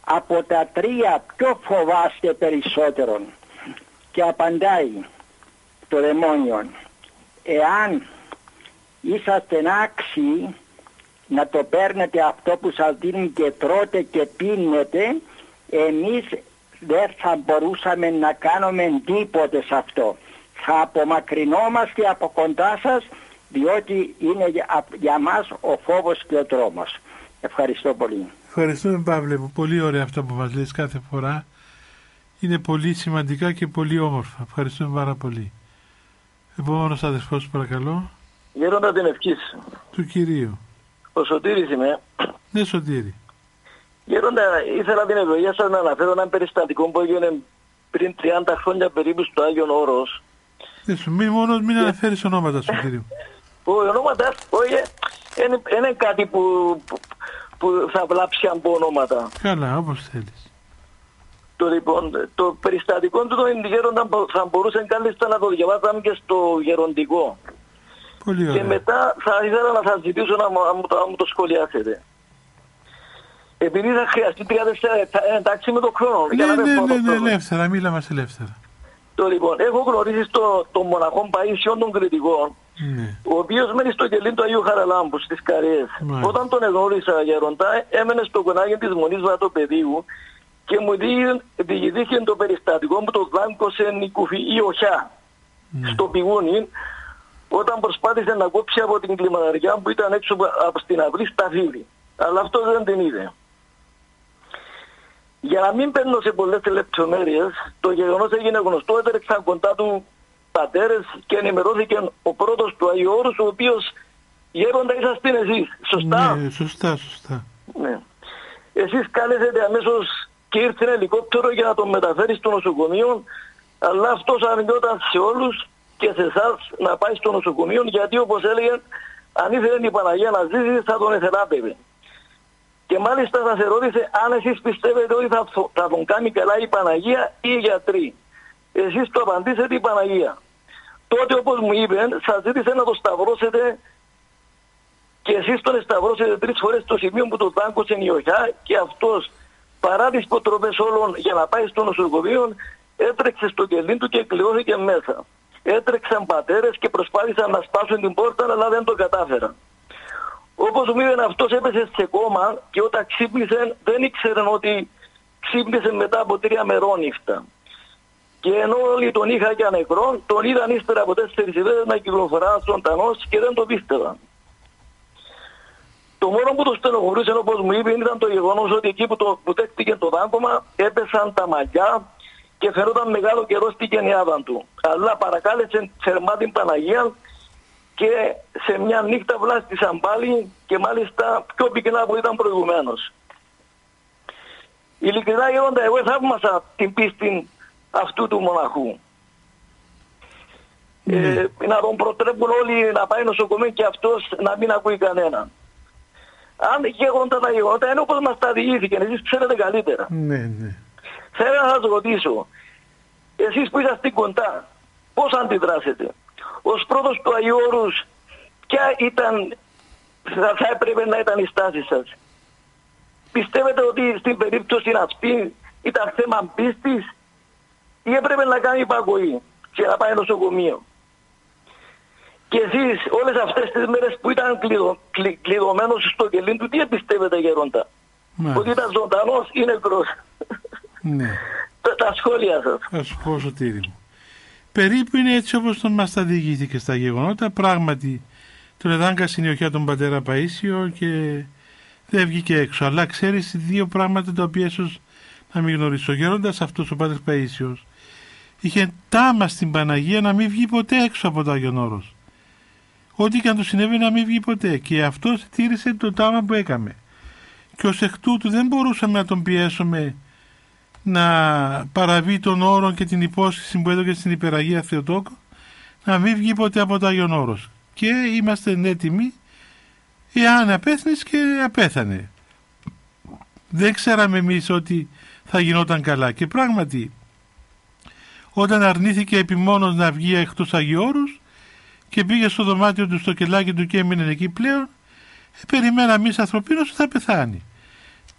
[SPEAKER 10] από τα τρία ποιο φοβάστε περισσότερο? Και απαντάει το δαιμόνιο, εάν είσαστε άξιοι να το παίρνετε αυτό που σας δίνουν και τρώτε και πίνετε, εμείς δεν θα μπορούσαμε να κάνουμε τίποτε σε αυτό. Θα απομακρυνόμαστε από κοντά σας, διότι είναι για, για μας ο φόβος και ο τρόμος. Ευχαριστώ πολύ.
[SPEAKER 2] Ευχαριστούμε, Παύλε, που πολύ ωραία αυτά που μας λες κάθε φορά. Είναι πολύ σημαντικά και πολύ όμορφα. Ευχαριστούμε πάρα πολύ. Επόμενος αδερφός, παρακαλώ.
[SPEAKER 11] Γέροντα, την ευχή σου.
[SPEAKER 2] Του Κυρίου.
[SPEAKER 11] Ο Σωτήρης είμαι.
[SPEAKER 2] Ναι, Σωτήρη.
[SPEAKER 11] Γέροντα, ήθελα την ευλογία σας να αναφέρω έναν περιστατικό που έγινε πριν τριάντα χρόνια περίπου στο Άγιον Όρος.
[SPEAKER 2] Ναι, σου μην μόνος μην αναφέρεις ονόματα, Σωτήριου.
[SPEAKER 11] Που ονόματα, όχι, είναι κάτι που, που, που θα βλάψει από ονόματα.
[SPEAKER 2] Καλά, όπως θέλεις.
[SPEAKER 11] Το, λοιπόν, το περιστατικό του το Γέροντα θα μπορούσε κάλλιστα να το διαβάσαμε και στο γεροντικό.
[SPEAKER 2] Πολύ ωραία.
[SPEAKER 11] Και μετά θα ήθελα να σας ζητήσω να, να, μου, να μου το σχολιάσετε. Επειδή θα χρειαστεί τρία τέσσερα λεπτά, εντάξει με το χρόνο.
[SPEAKER 2] Ναι,
[SPEAKER 11] για να
[SPEAKER 2] ναι, ναι, ναι,
[SPEAKER 11] ναι,
[SPEAKER 2] ελεύθερα, μίλα μας ελεύθερα.
[SPEAKER 11] Το λοιπόν, έχω γνωρίσει το, το μοναχό Παΐσιον των Κρητικών,
[SPEAKER 2] ναι.
[SPEAKER 11] Ο οποίος μένει στο κελί του Αγίου Χαραλάμπου στις Καριές.
[SPEAKER 2] Μάλιστα.
[SPEAKER 11] Όταν τον εγνώρισα γεροντά, έμενε στο κονάκι της Μονής Βατοπεδίου και μου διηγήθηκε το περιστατικό που το δάγκωσε η κουφή η οχιά ναι. στο πηγούνι, όταν προσπάθησε να κόψει από την κλιμαναριά που ήταν έξω από στην αυλή στα φύλλη. Αλλά αυτό δεν την είδε. Για να μην παίρνω σε πολλές λεπτομέρειες, το γεγονός έγινε γνωστό, έτρεξαν κοντά του πατέρες και ενημερώθηκε ο πρώτος του Αγίου Όρους, ο οποίος γέροντα είσαστε εσείς. Σωστά?
[SPEAKER 2] Ναι, σωστά, σωστά.
[SPEAKER 11] Ναι. Εσείς κάλεσετε αμέσως και ήρθε ένα ελικόπτερο για να τον μεταφέρει στο νοσοκομείο, αλλά αυτός αρνιόταν σε όλους και σε εσάς να πάει στο νοσοκομείο, γιατί όπως έλεγε, αν ήθελε η Παναγία να ζήσει θα τον εθεράπευε. Και μάλιστα θα σε ρώτησε αν εσείς πιστεύετε ότι θα, θα τον κάνει καλά η Παναγία ή οι γιατροί. Εσείς το απαντήσετε η Παναγία. Τότε όπως μου είπε, σας ζήτησε να το σταυρώσετε και εσείς τον σταυρώσετε τρεις φορές στο σημείο που το δάγκωσε η οχιά και αυτός παρά τις υποτροπές όλων για να πάει στο νοσοκομείο έτρεξε στο κελί του και κλειώθηκε μέσα. Έτρεξαν πατέρες και προσπάθησαν να σπάσουν την πόρτα αλλά δεν το κατάφεραν. Όπως μου είπε αυτός έπεσε σε κόμμα και όταν ξύπνησε δεν ήξεραν ότι ξύπνησε μετά από τρία μερόνυχτα. Και ενώ όλοι τον είχαν για νεκρό, τον είδαν ύστερα από τέσσερις ημέρες να κυκλοφορά ζωντανός και δεν το πίστευαν. Το μόνο που το στενοχωρούσε όπως μου είπε ήταν το γεγονός ότι εκεί που, το, που δέχτηκε το δάγκωμα έπεσαν τα μαλλιά και φαινόταν μεγάλο καιρό στην γενιάδα του. Αλλά παρακάλεσε θερμά την Παναγία και σε μια νύχτα βλάστησαν πάλι και μάλιστα πιο πυκνά που ήταν προηγουμένως. Ειλικρινά γέροντα, εγώ θαύμασα την πίστη αυτού του μοναχού. Mm. Ε, να τον προτρέπουν όλοι να πάει νοσοκομείο και αυτός να μην ακούει κανέναν. Αν γεγονότα τα γεγονότα είναι όπως μας τα διηγήθηκαν, εσείς ξέρετε καλύτερα.
[SPEAKER 2] Ναι, ναι.
[SPEAKER 11] Θέλω να σας ρωτήσω, εσείς που είσαστε κοντά, πώς αντιδράσετε? Ως πρώτος του Αγίου Όρους, ποια ήταν, θα, θα έπρεπε να ήταν η στάση σας? Πιστεύετε ότι στην περίπτωση αυτή ήταν θέμα πίστης ή έπρεπε να κάνει υπακοή και να πάει νοσοκομείο? Και εσείς όλες αυτές τις μέρες που ήταν κλειδω, κλει, κλειδωμένος στο κελί του, τι πιστεύετε γέροντα? Μάλιστα. Ότι ήταν ζωντανός ή νεκρός?
[SPEAKER 2] Ναι.
[SPEAKER 11] τα, τα σχόλια σας.
[SPEAKER 2] Θα σου πω, Σωτήρη μου. Περίπου είναι έτσι όπως τον μας τα διηγήθηκε στα γεγονότα. Πράγματι τον εδάγκασε η οχιά τον πατέρα Παΐσιο και δεν βγήκε έξω. Αλλά ξέρεις δύο πράγματα τα οποία ίσως να μην γνωρίσω. Ο γέροντας αυτός ο πατέρας Παΐσιος είχε τάμα στην Παναγία να μην βγει ποτέ έξω από το Άγιον Όρος. Ό,τι και αν του συνέβη να μην βγει ποτέ. Και αυτός τήρησε το τάμα που έκαμε. Και ως εκ τούτου δεν μπορούσαμε να τον πιέσουμε να παραβεί τον όρο και την υπόσχεση που έδωκε στην Υπεραγία Θεοτόκο να μην βγει ποτέ από το Άγιον Όρος. Και είμαστε έτοιμοι εάν απέθνεις και απέθανε. Δεν ξέραμε εμείς ότι θα γινόταν καλά. Και πράγματι όταν αρνήθηκε επιμόνως να βγει εκτός Αγίου Όρους και πήγε στο δωμάτιο του στο κελάκι του και έμεινε εκεί πλέον, ε, περιμέναμε εμείς ανθρωπίνος ότι θα πεθάνει.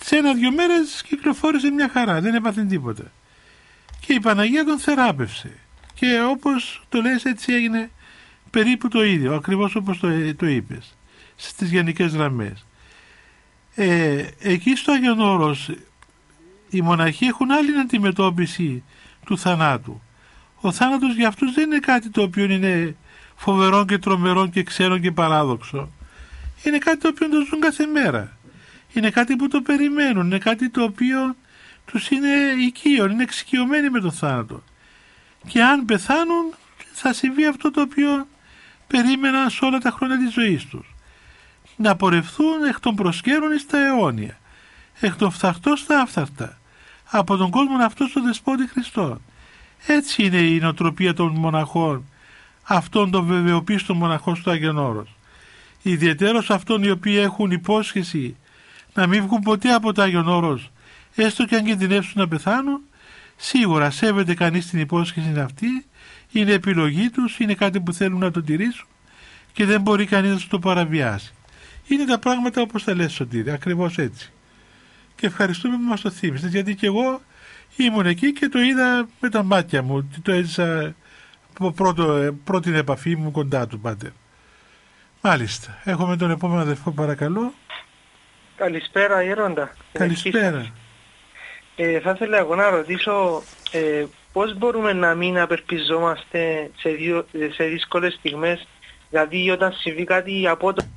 [SPEAKER 2] Σε ένα-δυο μέρες κυκλοφόρησε μια χαρά, δεν έπαθε τίποτα. Και η Παναγία τον θεράπευσε. Και όπως το λες, έτσι έγινε περίπου το ίδιο, ακριβώς όπως το, το είπες, στις γενικές γραμμές. Ε, εκεί στο Άγιον Όρος οι μοναχοί έχουν άλλη αντιμετώπιση του θανάτου. Ο θάνατος για αυτούς δεν είναι κάτι το οποίο είναι φοβερό και τρομερό και ξένο και παράδοξο. Είναι κάτι το οποίο το ζουν κάθε μέρα. Είναι κάτι που το περιμένουν, είναι κάτι το οποίο τους είναι οικείο, είναι εξοικειωμένοι με το θάνατο. Και αν πεθάνουν θα συμβεί αυτό το οποίο περίμεναν σε όλα τα χρόνια της ζωής τους. Να πορευθούν εκ των προσκέρων εις τα αιώνια, εκ των φθαρτών στα άφθαρτα, από τον κόσμο αυτό στο Δεσπότη Χριστό. Έτσι είναι η νοοτροπία των μοναχών, αυτών των βεβαιοπίστων μοναχών στο Άγιον Όρος. Ιδιαιτέρως αυτών οι οποίοι έχουν υπόσχεση να μην βγουν ποτέ από το Άγιον Όρος, έστω και αν κινδυνεύσουν να πεθάνουν, σίγουρα σέβεται κανείς την υπόσχεση αυτή, είναι επιλογή τους, είναι κάτι που θέλουν να το τηρήσουν και δεν μπορεί κανείς να το παραβιάσει. Είναι τα πράγματα όπως τα λες, Σωτήρη, ακριβώς έτσι. Και ευχαριστούμε που μας το θύμισες, γιατί και εγώ ήμουν εκεί και το είδα με τα μάτια μου, το έζησα από πρώτο, πρώτη επαφή μου κοντά του, Πάτερ. Μάλιστα. Έχουμε τον επόμενο αδερφό, παρακαλώ.
[SPEAKER 12] Καλησπέρα, Γέροντα.
[SPEAKER 2] Καλησπέρα.
[SPEAKER 12] Ε, θα ήθελα εγώ να ρωτήσω ε, πώς μπορούμε να μην απελπιζόμαστε σε, δύο, σε δύσκολες στιγμές, δηλαδή όταν συμβεί κάτι από το...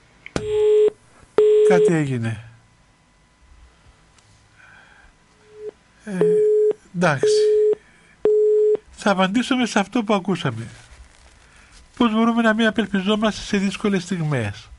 [SPEAKER 2] Κάτι έγινε. Ε, εντάξει. Θα απαντήσουμε σε αυτό που ακούσαμε. Πώς μπορούμε να μην απελπιζόμαστε σε δύσκολες στιγμές.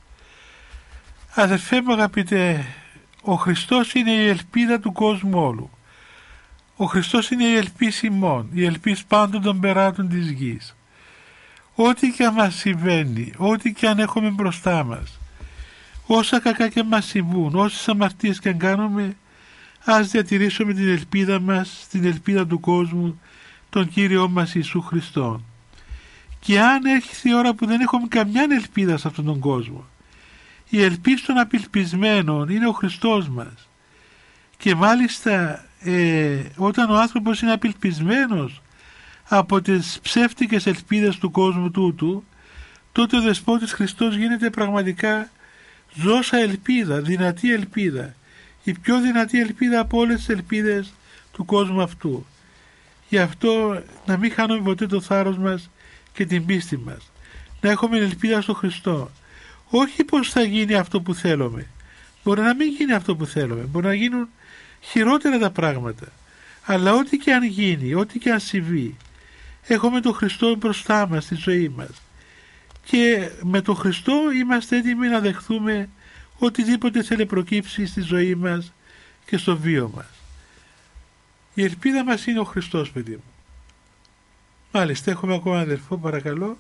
[SPEAKER 2] Αδερφέ μου αγαπητέ, ο Χριστός είναι η ελπίδα του κόσμου όλου. Ο Χριστός είναι η ελπίς ημών, η ελπίς πάντων των περάτων της γης. Ό,τι και αν μας συμβαίνει, ό,τι και αν έχουμε μπροστά μας, όσα κακά και μας συμβούν, όσες αμαρτίες και αν κάνουμε, ας διατηρήσουμε την ελπίδα μας, την ελπίδα του κόσμου, τον Κύριό μας Ιησού Χριστόν. Και αν έρχεται η ώρα που δεν έχουμε καμιά ελπίδα σε αυτόν τον κόσμο, η ελπίς των απελπισμένων είναι ο Χριστός μας. Και μάλιστα ε, όταν ο άνθρωπος είναι απελπισμένος από τις ψεύτικες ελπίδες του κόσμου τούτου, τότε ο Δεσπότης Χριστός γίνεται πραγματικά ζώσα ελπίδα, δυνατή ελπίδα, η πιο δυνατή ελπίδα από όλες τις ελπίδες του κόσμου αυτού. Γι' αυτό να μην χάνουμε ποτέ το θάρρος μας και την πίστη μας, να έχουμε ελπίδα στο Χριστό. Όχι πως θα γίνει αυτό που θέλουμε, μπορεί να μην γίνει αυτό που θέλουμε, μπορεί να γίνουν χειρότερα τα πράγματα, αλλά ό,τι και αν γίνει, ό,τι και αν συμβεί, έχουμε τον Χριστό μπροστά μας στη ζωή μας και με τον Χριστό είμαστε έτοιμοι να δεχθούμε οτιδήποτε θέλει προκύψει στη ζωή μας και στο βίο μας. Η ελπίδα μας είναι ο Χριστός, παιδί μου. Μάλιστα, έχουμε ακόμα ένα αδερφό, παρακαλώ.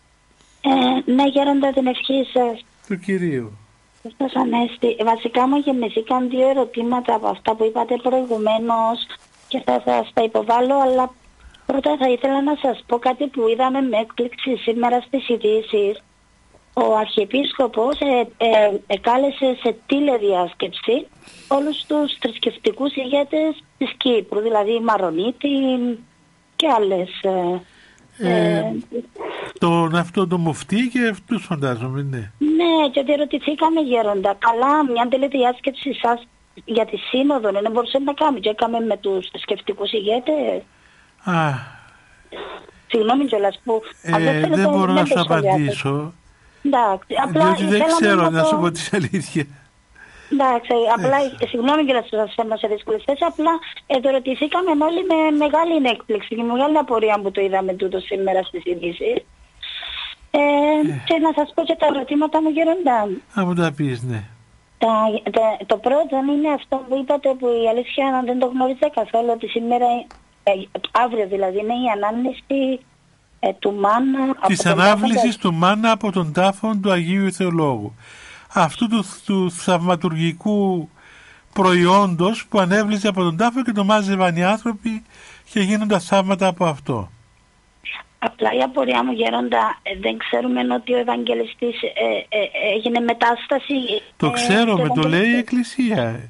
[SPEAKER 13] Ε, ναι, Γέροντα, την ευχή σας.
[SPEAKER 2] Του Κυρίου.
[SPEAKER 13] Χριστός Ανέστη. Βασικά μου γεννηθήκαν δύο ερωτήματα από αυτά που είπατε προηγουμένως και θα σας τα υποβάλω, αλλά πρώτα θα ήθελα να σας πω κάτι που είδαμε με έκπληξη σήμερα στις ειδήσεις. Ο Αρχιεπίσκοπος ε, ε, εκάλεσε σε τηλεδιάσκεψη όλους τους θρησκευτικούς ηγέτες της Κύπρου, δηλαδή Μαρονίτη και άλλες. Ε,
[SPEAKER 2] ε,
[SPEAKER 13] ε,
[SPEAKER 2] τον αυτό το μουφτί και αυτούς φαντάζομαι, ναι.
[SPEAKER 13] Ναι, και διερωτηθήκαμε, Γέροντα, καλά μια τηλεδιάσκεψη σας για τη Σύνοδο δεν μπορούσε να κάνει και έκαμε με τους θρησκευτικούς ηγέτες.
[SPEAKER 2] Α,
[SPEAKER 13] συγγνώμη κιόλας που...
[SPEAKER 2] Ε, δεν, δεν μπορώ να σου απαντήσω.
[SPEAKER 13] Εντάξει, απλά
[SPEAKER 2] διότι δεν ξέρω να,
[SPEAKER 13] να
[SPEAKER 2] το...
[SPEAKER 13] σου
[SPEAKER 2] πω την αλήθεια.
[SPEAKER 13] Εντάξει, απλά, συγγνώμη και να σας φέρνω σε δύσκολες θέσεις, απλά ερωτηθήκαμε όλοι με μεγάλη έκπληξη και μεγάλη απορία που το είδαμε τούτο σήμερα στις ειδήσεις. Ε, ε. Και να σας πω και τα ερωτήματα μου, Γέροντα.
[SPEAKER 2] Να μου τα πεις, ναι.
[SPEAKER 13] Τα, τα, το πρώτο είναι αυτό που είπατε, που η αλήθεια δεν το γνώριζα καθόλου, ότι σήμερα, ε, αύριο δηλαδή, είναι η ανάμνηση ε, του Μάνα.
[SPEAKER 2] Της ανάβλησης του Μάνα από τον τάφο του Αγίου Θεολόγου. Αυτού του, του θαυματουργικού προϊόντος που ανέβλησε από τον τάφο και το μάζευαν οι άνθρωποι και γίνονταν θαύματα από αυτό.
[SPEAKER 13] Απλά η απορία μου, Γέροντα, ε, δεν ξέρουμε ότι ο Ευαγγελιστής ε, ε, έγινε μετάσταση.
[SPEAKER 2] Το
[SPEAKER 13] ε,
[SPEAKER 2] ξέρουμε,
[SPEAKER 13] το
[SPEAKER 2] το λέει η Εκκλησία.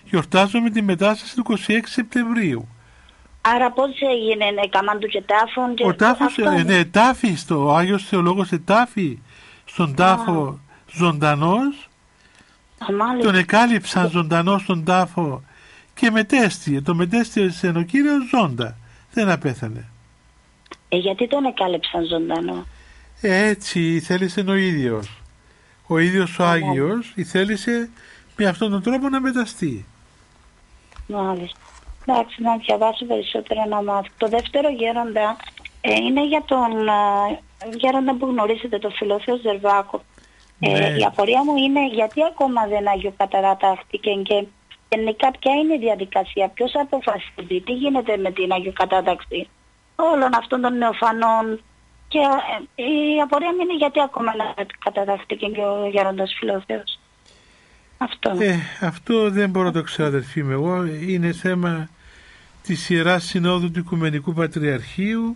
[SPEAKER 2] Γιορτάζουμε τη Μετάσταση του είκοσι έξι Σεπτεμβρίου.
[SPEAKER 13] Άρα πώς έγινε, έκαναν του και τάφον και...
[SPEAKER 2] Ο τάφος, ε, ναι, τάφη, στο, ο Άγιος Θεολόγος ετάφη στον τάφο Α. ζωντανός, Α, τον εκάλυψαν ζωντανό στον τάφο και μετέστη, το μετέστησε ο Κύριος ζώντα, δεν απέθανε.
[SPEAKER 13] Ε, γιατί τον εκάλυψαν ζωντανό?
[SPEAKER 2] Ε, έτσι θέλησε ο ίδιος. Ο ίδιος ο Άγιος θέλησε με αυτόν τον τρόπο να μεταστεί.
[SPEAKER 13] Μάλιστα. Εντάξει, να διαβάσω περισσότερο να μάθω. Το δεύτερο γέροντα ε, είναι για τον ε, γέροντα που γνωρίζετε, τον Φιλόθεο Ζερβάκο. Ναι. Ε, η απορία μου είναι γιατί ακόμα δεν αγιοκατατάχθηκε και γενικά ποια είναι η διαδικασία, ποιος αποφασίζει, τι γίνεται με την αγιοκατάταξη όλων αυτών των νεοφανών. Και ε, η απορία μου είναι γιατί ακόμα δεν κατατάχθηκε και ο γέροντας Φιλόθεος. Αυτό.
[SPEAKER 2] Ε, αυτό δεν μπορώ να το ξέρω, αδερφή μου, εγώ. Είναι θέμα της Ιεράς Συνόδου του Οικουμενικού Πατριαρχείου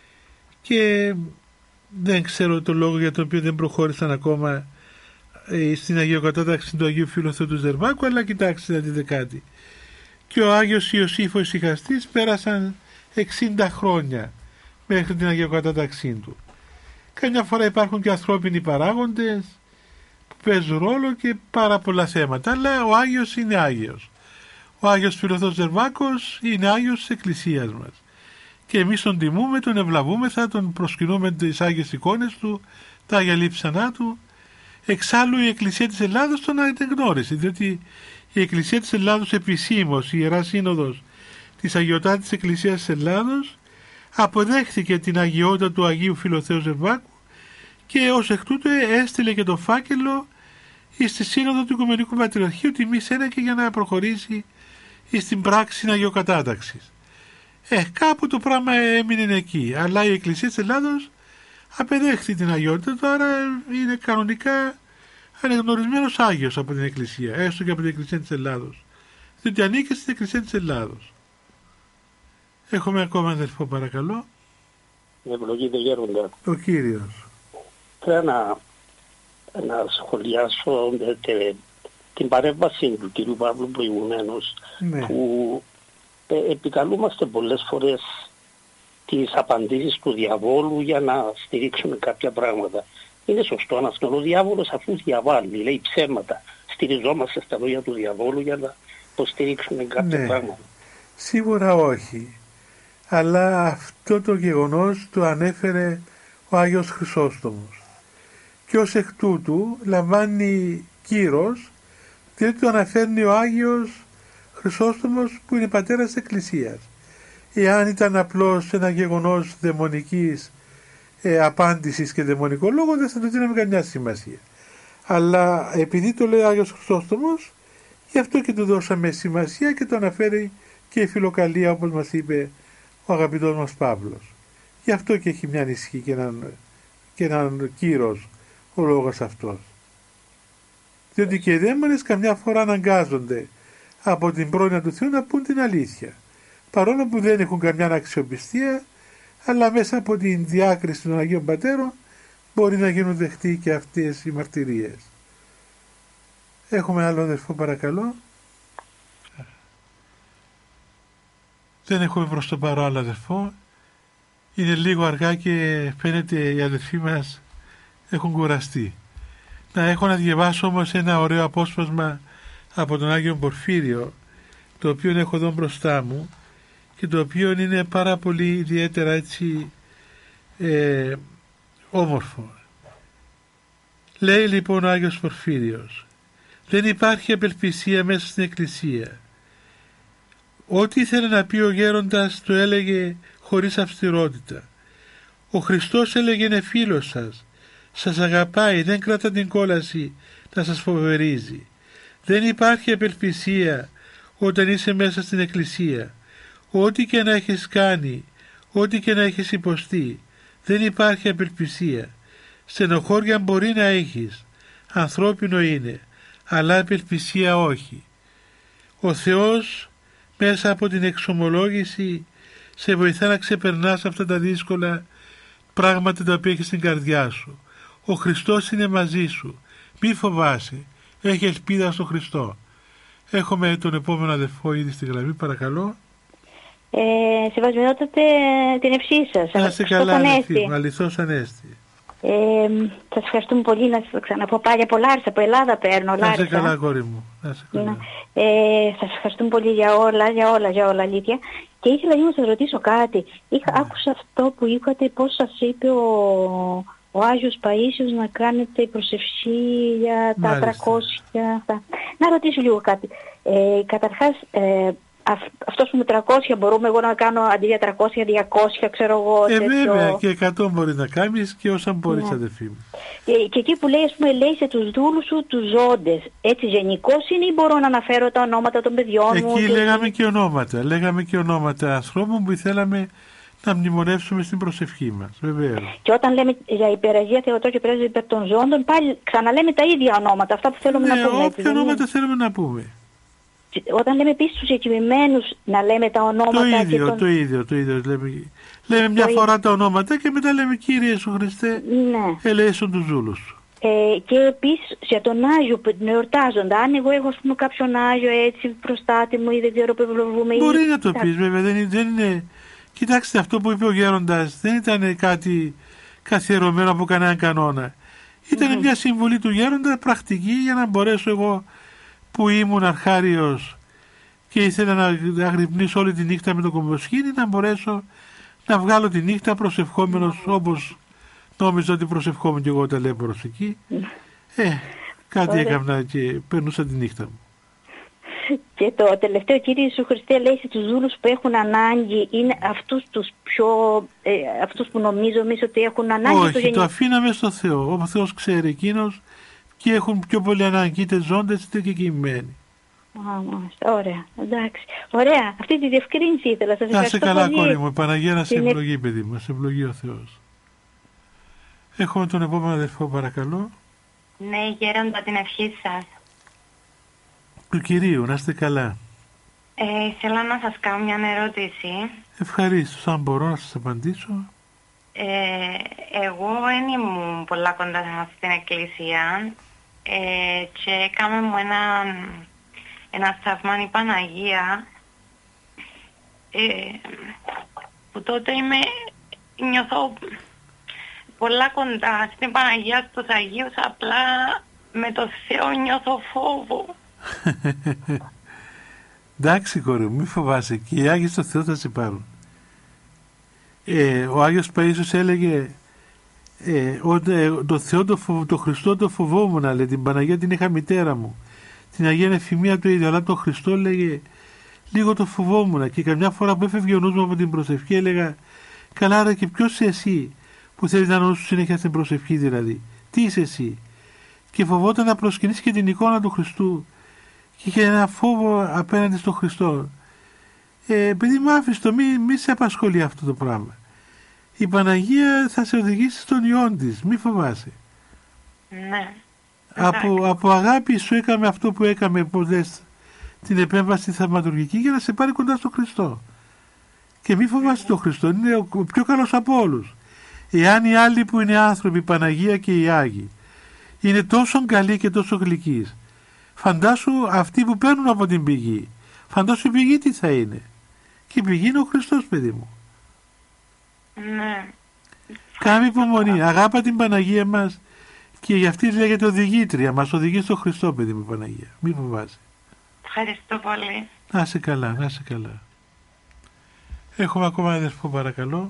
[SPEAKER 2] και δεν ξέρω το λόγο για τον οποίο δεν προχώρησαν ακόμα ε, στην αγιοκατάταξη του Αγίου Φιλοθεού του Ζερβάκου, αλλά κοιτάξτε να δείτε κάτι. Και ο Άγιος Ιωσήφ ο Ησυχαστής πέρασαν εξήντα χρόνια μέχρι την αγιοκατάταξή του. Καμιά φορά υπάρχουν και ανθρώπινοι παράγοντες που παίζουν ρόλο και πάρα πολλά θέματα, αλλά ο Άγιος είναι Άγιος. Ο Άγιος Φιλοθεός Ζερβάκος είναι Άγιος της Εκκλησίας μας και εμείς τον τιμούμε, τον ευλαβούμεθα, τον προσκυνούμε τις Άγιες εικόνες του, τα Άγια λείψανά του. Εξάλλου η Εκκλησία της Ελλάδος τον ανεγνώρισε, διότι η Εκκλησία της Ελλάδος επισήμως, η Ιερά Σύνοδος της Αγιωτάτης Εκκλησίας της Ελλάδος, αποδέχθηκε την αγιότητα του Αγίου Φιλοθεού Ζερβάκου και ως εκ τούτου έστειλε και το φάκελο στη Σύνοδο του Οικουμενικού Πατριαρχείου τιμή ένα και για να προχωρήσει στην πράξη αγιοκατάταξης. Ε, κάπου το πράγμα έμεινε εκεί, αλλά η Εκκλησία της Ελλάδος απεδέχθη την αγιότητα, τώρα είναι κανονικά ανεγνωρισμένος Άγιος από την Εκκλησία, έστω και από την Εκκλησία της Ελλάδος, διότι ανήκει στην Εκκλησία της Ελλάδος. Έχουμε ακόμα αδελφό, παρακαλώ.
[SPEAKER 14] Ευλογείτε γέροντα.
[SPEAKER 2] Ο Κύριος.
[SPEAKER 14] Θέλω να, να σχολιάσω τε, την παρέμβαση του κ. Παύλου προηγουμένως, ναι. που ε, επικαλούμαστε πολλές φορές τις απαντήσεις του διαβόλου για να στηρίξουμε κάποια πράγματα. Είναι σωστό να αυτόν ο διάβολος αφού διαβάλλει, λέει ψέματα. Στηριζόμαστε στα λόγια του διαβόλου για να υποστηρίξουμε κάποια ναι. πράγματα.
[SPEAKER 2] Σίγουρα όχι. Αλλά αυτό το γεγονός το ανέφερε ο Άγιος Χρυσόστομος. Και ως εκ τούτου λαμβάνει κύρος, διότι το αναφέρνει ο Άγιος Χρυσόστομος που είναι πατέρας της Εκκλησίας. Εάν ήταν απλώς ένα γεγονός δαιμονικής ε, απάντησης και δαιμονικό λόγο, δεν θα το δίναμε καμιά σημασία. Αλλά επειδή το λέει ο Άγιος Χρυσόστομος, γι' αυτό και του δώσαμε σημασία και το αναφέρει και η Φιλοκαλία, όπως μας είπε ο αγαπητός μας Παύλος. Γι' αυτό και έχει μια ισχύ και έναν, και έναν κύρος ο λόγος αυτός. Διότι και οι δαίμονες καμιά φορά αναγκάζονται από την πρόνοια του Θεού να πούν την αλήθεια. Παρόλο που δεν έχουν καμιά αξιοπιστία, αλλά μέσα από την διάκριση των Αγίων Πατέρων μπορεί να γίνουν δεχτοί και αυτές οι μαρτυρίες. Έχουμε άλλο αδερφό, παρακαλώ. Δεν έχουμε προς το παρόν άλλο αδερφό. Είναι λίγο αργά και φαίνεται οι αδερφοί μας έχουν κουραστεί. Να έχω να διαβάσω όμως ένα ωραίο απόσπασμα από τον Άγιο Πορφύριο, το οποίο έχω εδώ μπροστά μου και το οποίο είναι πάρα πολύ ιδιαίτερα έτσι ε, όμορφο. Λέει λοιπόν ο Άγιος Πορφύριος: δεν υπάρχει απελπισία μέσα στην Εκκλησία. Ό,τι ήθελε να πει ο γέροντας το έλεγε χωρίς αυστηρότητα. Ο Χριστός έλεγε είναι φίλος σας, σας αγαπάει, δεν κρατά την κόλαση να σας φοβερίζει. Δεν υπάρχει απελπισία όταν είσαι μέσα στην Εκκλησία. Ό,τι και να έχεις κάνει, ό,τι και να έχεις υποστεί, δεν υπάρχει απελπισία. Στενοχώρια μπορεί να έχεις, ανθρώπινο είναι, αλλά απελπισία όχι. Ο Θεός μέσα από την εξομολόγηση σε βοηθά να ξεπερνάς αυτά τα δύσκολα πράγματα τα οποία έχεις στην καρδιά σου. Ο Χριστός είναι μαζί σου. Μη φοβάσαι. Έχει ελπίδα στον Χριστό. Έχουμε τον επόμενο αδερφό ήδη στη γραμμή, παρακαλώ.
[SPEAKER 15] Ε, Σεβασμιότατε την ευχή σας.
[SPEAKER 2] Να είστε καλά, αδερφή μου, αληθώς ανέστη.
[SPEAKER 15] Ε, σας ευχαριστούμε πολύ, να σας ξαναπώ πάλι από Λάρισα, από Ελλάδα παίρνω.
[SPEAKER 2] Να είστε καλά, κόρη μου. Να είστε καλά.
[SPEAKER 15] Ε, σας ευχαριστούμε πολύ για όλα, για όλα, για όλα, αλήθεια. Και ήθελα λίγο να σας ρωτήσω κάτι. Είχα,
[SPEAKER 2] ναι.
[SPEAKER 15] Άκουσα αυτό που είπατε, πώς σας είπε ο, ο Άγιος Παΐσιος να κάνετε προσευχή για τα
[SPEAKER 2] Μάλιστα.
[SPEAKER 15] τριακόσια. Αυτά. Να ρωτήσω λίγο κάτι. Ε, καταρχάς, ε, αυ, αυτός που με τριακόσια μπορούμε εγώ να κάνω αντί για τριακόσια, διακόσια, ξέρω εγώ.
[SPEAKER 2] Ε,
[SPEAKER 15] τέτοιο...
[SPEAKER 2] βέβαια, και εκατό μπορείς να κάνεις και όσα μπορείς,
[SPEAKER 15] ναι.
[SPEAKER 2] αδερφή μου.
[SPEAKER 15] Και, και εκεί που λέει, ας πούμε, λέει σε τους δούλους σου, τους ζώντες. Έτσι γενικώς είναι ή μπορώ να αναφέρω τα ονόματα των παιδιών μου?
[SPEAKER 2] Εκεί
[SPEAKER 15] και...
[SPEAKER 2] λέγαμε και ονόματα. Λέγαμε και ονόματα ανθρώπων που θέλαμε να μνημονεύσουμε στην προσευχή μας. Βεβαίως.
[SPEAKER 15] Και όταν λέμε για υπεραγία Θεοτό και υπεραγία υπέρ των ζώντων, πάλι ξαναλέμε τα ίδια ονόματα, αυτά που θέλουμε
[SPEAKER 2] ναι,
[SPEAKER 15] να πούμε.
[SPEAKER 2] Όποια ονόματα θέλουμε να πούμε.
[SPEAKER 15] Όταν λέμε επίσης τους εκοιμημένους να λέμε τα ονόματα...
[SPEAKER 2] Το ίδιο,
[SPEAKER 15] και τον...
[SPEAKER 2] το ίδιο, το ίδιο. Λέμε, λέμε μια
[SPEAKER 15] το
[SPEAKER 2] φορά
[SPEAKER 15] ίδιο.
[SPEAKER 2] τα ονόματα και μετά λέμε Κύριε Ιησού Χριστέ,
[SPEAKER 15] ναι.
[SPEAKER 2] ελέησον τους ζούλους σου.
[SPEAKER 15] Ε, και επίσης για τον Άγιο που τον εορτάζονται, αν εγώ έχω, ας πούμε, κάποιον Άγιο έτσι προστάτη μου ή δεν ξέρω που ευλογούμε...
[SPEAKER 2] Μπορεί
[SPEAKER 15] ή...
[SPEAKER 2] να το πεις, βέβαια, δεν είναι, δεν είναι... Κοιτάξτε, αυτό που είπε ο Γέροντας δεν ήταν κάτι καθιερωμένο από κανέναν κανόνα. Ήταν mm-hmm. μια συμβουλή του Γέροντα πρακτική για να μπορέσω εγώ που ήμουν αρχάριος και ήθελα να, να γρυπνήσω όλη τη νύχτα με το κομποσκήνι, να μπορέσω να βγάλω τη νύχτα προσευχόμενος mm-hmm. όπως νόμιζα ότι προσευχόμουν και εγώ ταλέπορος εκεί. Mm-hmm. Ε, κάτι έκανα και περνούσα τη νύχτα μου.
[SPEAKER 15] Και το τελευταίο, Κύριε Ιησού Χριστέ, λέει στους δούλους που έχουν ανάγκη, είναι αυτούς τους πιο, ε, αυτούς που νομίζω εμείς ότι έχουν ανάγκη.
[SPEAKER 2] Όχι,
[SPEAKER 15] το,
[SPEAKER 2] γενι... το αφήναμε στο Θεό. Ο Θεός ξέρει εκείνος και έχουν πιο πολύ ανάγκη είτε ζώντες είτε και κοιμημένοι.
[SPEAKER 15] Α, ωραία, εντάξει. Ωραία, αυτή τη διευκρίνηση ήθελα. Σας
[SPEAKER 2] να σε καλά,
[SPEAKER 15] πολύ.
[SPEAKER 2] κόρη μου, η Παναγία να σε
[SPEAKER 15] είναι...
[SPEAKER 2] ευλογεί, παιδί μου, να σε ευλογεί ο Θεός. Έχουμε τον επόμενο αδερφό, παρακαλώ.
[SPEAKER 16] Ναι, γέροντα, την ευχή σας.
[SPEAKER 2] Του Κυρίου, να είστε καλά.
[SPEAKER 16] Ε, ήθελα να σας κάνω μια ερώτηση.
[SPEAKER 2] Ευχαρίστως, αν μπορώ να σας απαντήσω.
[SPEAKER 16] Ε, εγώ δεν ήμουν πολλά κοντά στην εκκλησία ε, και έκαμε μου ένα, ένα θαύμα η Παναγία ε, που τότε είμαι, νιώθω πολλά κοντά στην Παναγία, στους Αγίους, απλά με το Θεό νιώθω φόβο.
[SPEAKER 2] Εντάξει, κόρη μου, μη φοβάσαι, και οι Άγιοι στο Θεό θα σε πάρουν. Ε, ο Άγιος Παΐσιος έλεγε ε, ότι ε, το Θεό, το, φοβ, το Χριστό το φοβόμουν, λέει, την Παναγία την είχα μητέρα μου, την Αγία Εφημεία το ίδιο, αλλά το Χριστό, λέγε, λίγο το φοβόμουν. Και καμιά φορά που έφευγε ο νους μου από την προσευχή, έλεγα, καλά, ρε, και ποιος είσαι εσύ που θέλεις να νοσούς συνέχεια στην προσευχή, δηλαδή, τι είσαι εσύ? Και φοβόταν να προσκυνήσει και την εικόνα του Χριστού και είχε ένα φόβο απέναντι στον Χριστό. Ε, επειδή μου άφησε το, μη, μη σε απασχολεί αυτό το πράγμα. Η Παναγία θα σε οδηγήσει στον Υιόν της, μη φοβάσαι.
[SPEAKER 16] Ναι.
[SPEAKER 2] Από, από αγάπη σου έκαμε αυτό που έκαμε, πώς λες, την επέμβαση θαυματουργική, για να σε πάρει κοντά στον Χριστό. Και μη φοβάσαι τον Χριστό, είναι ο πιο καλός από όλους. Εάν οι άλλοι που είναι άνθρωποι, η Παναγία και οι Άγιοι, είναι τόσο καλοί και τόσο γλυκείς, φαντάσου αυτοί που παίρνουν από την πηγή, φαντάσου η πηγή τι θα είναι. Και η πηγή είναι ο Χριστός, παιδί μου.
[SPEAKER 16] Ναι.
[SPEAKER 2] Κάμε υπομονή, αγάπα την Παναγία μας και γι' αυτή λέγεται οδηγήτρια, μας οδηγεί στον Χριστό, παιδί μου, Παναγία. Μη φοβάσαι.
[SPEAKER 16] Ευχαριστώ πολύ.
[SPEAKER 2] Να είσαι καλά, να είσαι καλά. Έχουμε ακόμα ένα αδερφό, παρακαλώ.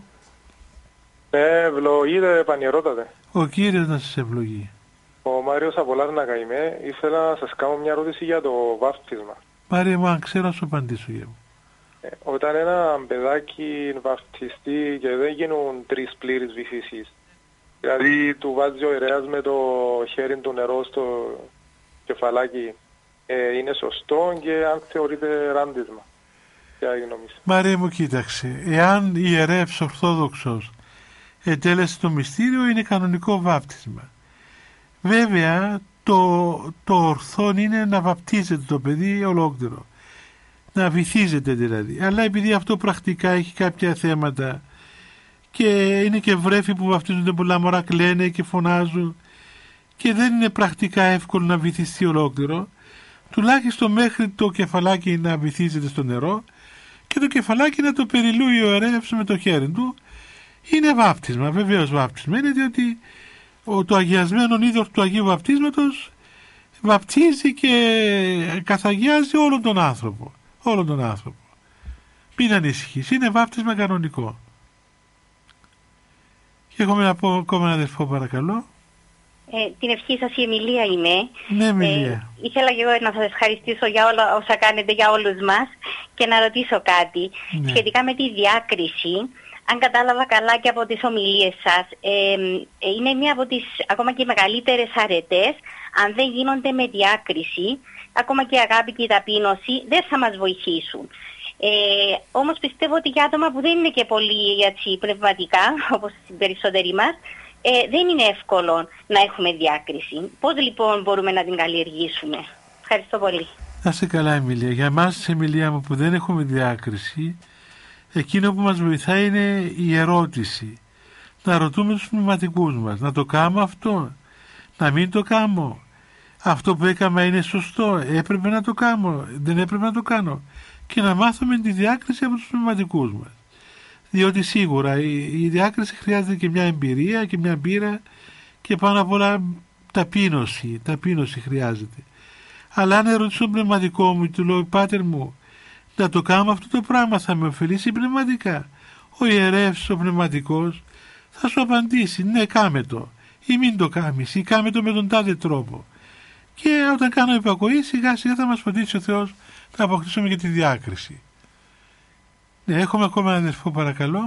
[SPEAKER 17] Ευλογείτε, πανιερότατε.
[SPEAKER 2] Ο Κύριος να σας ευλογεί.
[SPEAKER 17] Ο Μάριος από Λάρνακα είμαι. Ήθελα να σας κάνω μια ερώτηση για το βάφτισμα.
[SPEAKER 2] Μάρια μου, αν ξέρω να σου απαντήσω για μου.
[SPEAKER 17] Ε, όταν ένα παιδάκι βαφτιστεί και δεν γίνουν τρεις πλήρεις βυθίσεις, δηλαδή του βάζει ο ιερέας με το χέρι του νερό στο κεφαλάκι, ε, είναι σωστό και αν θεωρείται ράντισμα? Ποια είναι η γνώμη σας?
[SPEAKER 2] Μάρια μου, κοίταξε. Εάν ιερεύς ορθόδοξος ετέλεσε το μυστήριο, είναι κανονικό βάπτισμα. Βέβαια, το, το ορθόν είναι να βαπτίζεται το παιδί ολόκληρο. Να βυθίζεται δηλαδή. Αλλά επειδή αυτό πρακτικά έχει κάποια θέματα και είναι και βρέφη που βαπτίζονται, πολλά μωρά κλαίνε και φωνάζουν και δεν είναι πρακτικά εύκολο να βυθιστεί ολόκληρο, τουλάχιστον μέχρι το κεφαλάκι να βυθίζεται στο νερό και το κεφαλάκι να το περιλούει ο ιερεύς με το χέρι του. Είναι βάπτισμα, βεβαίως βάπτισμα είναι, διότι το αγιασμένο είδωρ του Αγίου Βαπτίσματος βαπτίζει και καθαγιάζει όλον τον άνθρωπο. Όλον τον άνθρωπο. Μην ανησυχείς, είναι βάπτισμα κανονικό. Και έχουμε να πω ακόμα ένα αδερφό, παρακαλώ.
[SPEAKER 18] Ε, την ευχή σας η Εμιλία είμαι.
[SPEAKER 2] Ναι, Εμιλία.
[SPEAKER 18] Ε, ήθελα και εγώ να σας ευχαριστήσω για όλα όσα κάνετε για όλους μας και να ρωτήσω κάτι ναι. σχετικά με τη διάκριση. Αν κατάλαβα καλά και από τις ομιλίες σας, ε, είναι μία από τις ακόμα και μεγαλύτερες αρετές. Αν δεν γίνονται με διάκριση, ακόμα και η αγάπη και η ταπείνωση δεν θα μας βοηθήσουν. Ε, όμως πιστεύω ότι για άτομα που δεν είναι και πολύ έτσι, πνευματικά, όπως οι περισσότεροι μας, ε, δεν είναι εύκολο να έχουμε διάκριση. Πώς λοιπόν μπορούμε να την καλλιεργήσουμε? Ευχαριστώ πολύ.
[SPEAKER 2] Να είσαι καλά, Εμιλία. Για εμάς, Εμιλία μου, που δεν έχουμε διάκριση, εκείνο που μας βοηθάει είναι η ερώτηση. Να ρωτούμε τους πνευματικούς μας. Να το κάνουμε αυτό, να μην το κάνω. Αυτό που έκανα είναι σωστό, έπρεπε να το κάνω, δεν έπρεπε να το κάνω. Και να μάθουμε τη διάκριση από τους πνευματικούς μας. Διότι σίγουρα η, η διάκριση χρειάζεται και μια εμπειρία και μια πείρα και πάνω απ' όλα ταπείνωση, ταπείνωση χρειάζεται. Αλλά αν ερωτήσω τον πνευματικό μου και του λέω, πάτερ μου, να το κάνω αυτό το πράγμα θα με ωφελήσει πνευματικά. Ο ιερεύς, ο πνευματικός, θα σου απαντήσει, ναι, κάμε το, ή μην το κάμεις, ή κάμε το με τον τάδε τρόπο. Και όταν κάνω υπακοή, σιγά σιγά θα μας φωτίσει ο Θεός να αποκτήσουμε και τη διάκριση. Ναι, έχουμε ακόμα ένα αδερφό, παρακαλώ.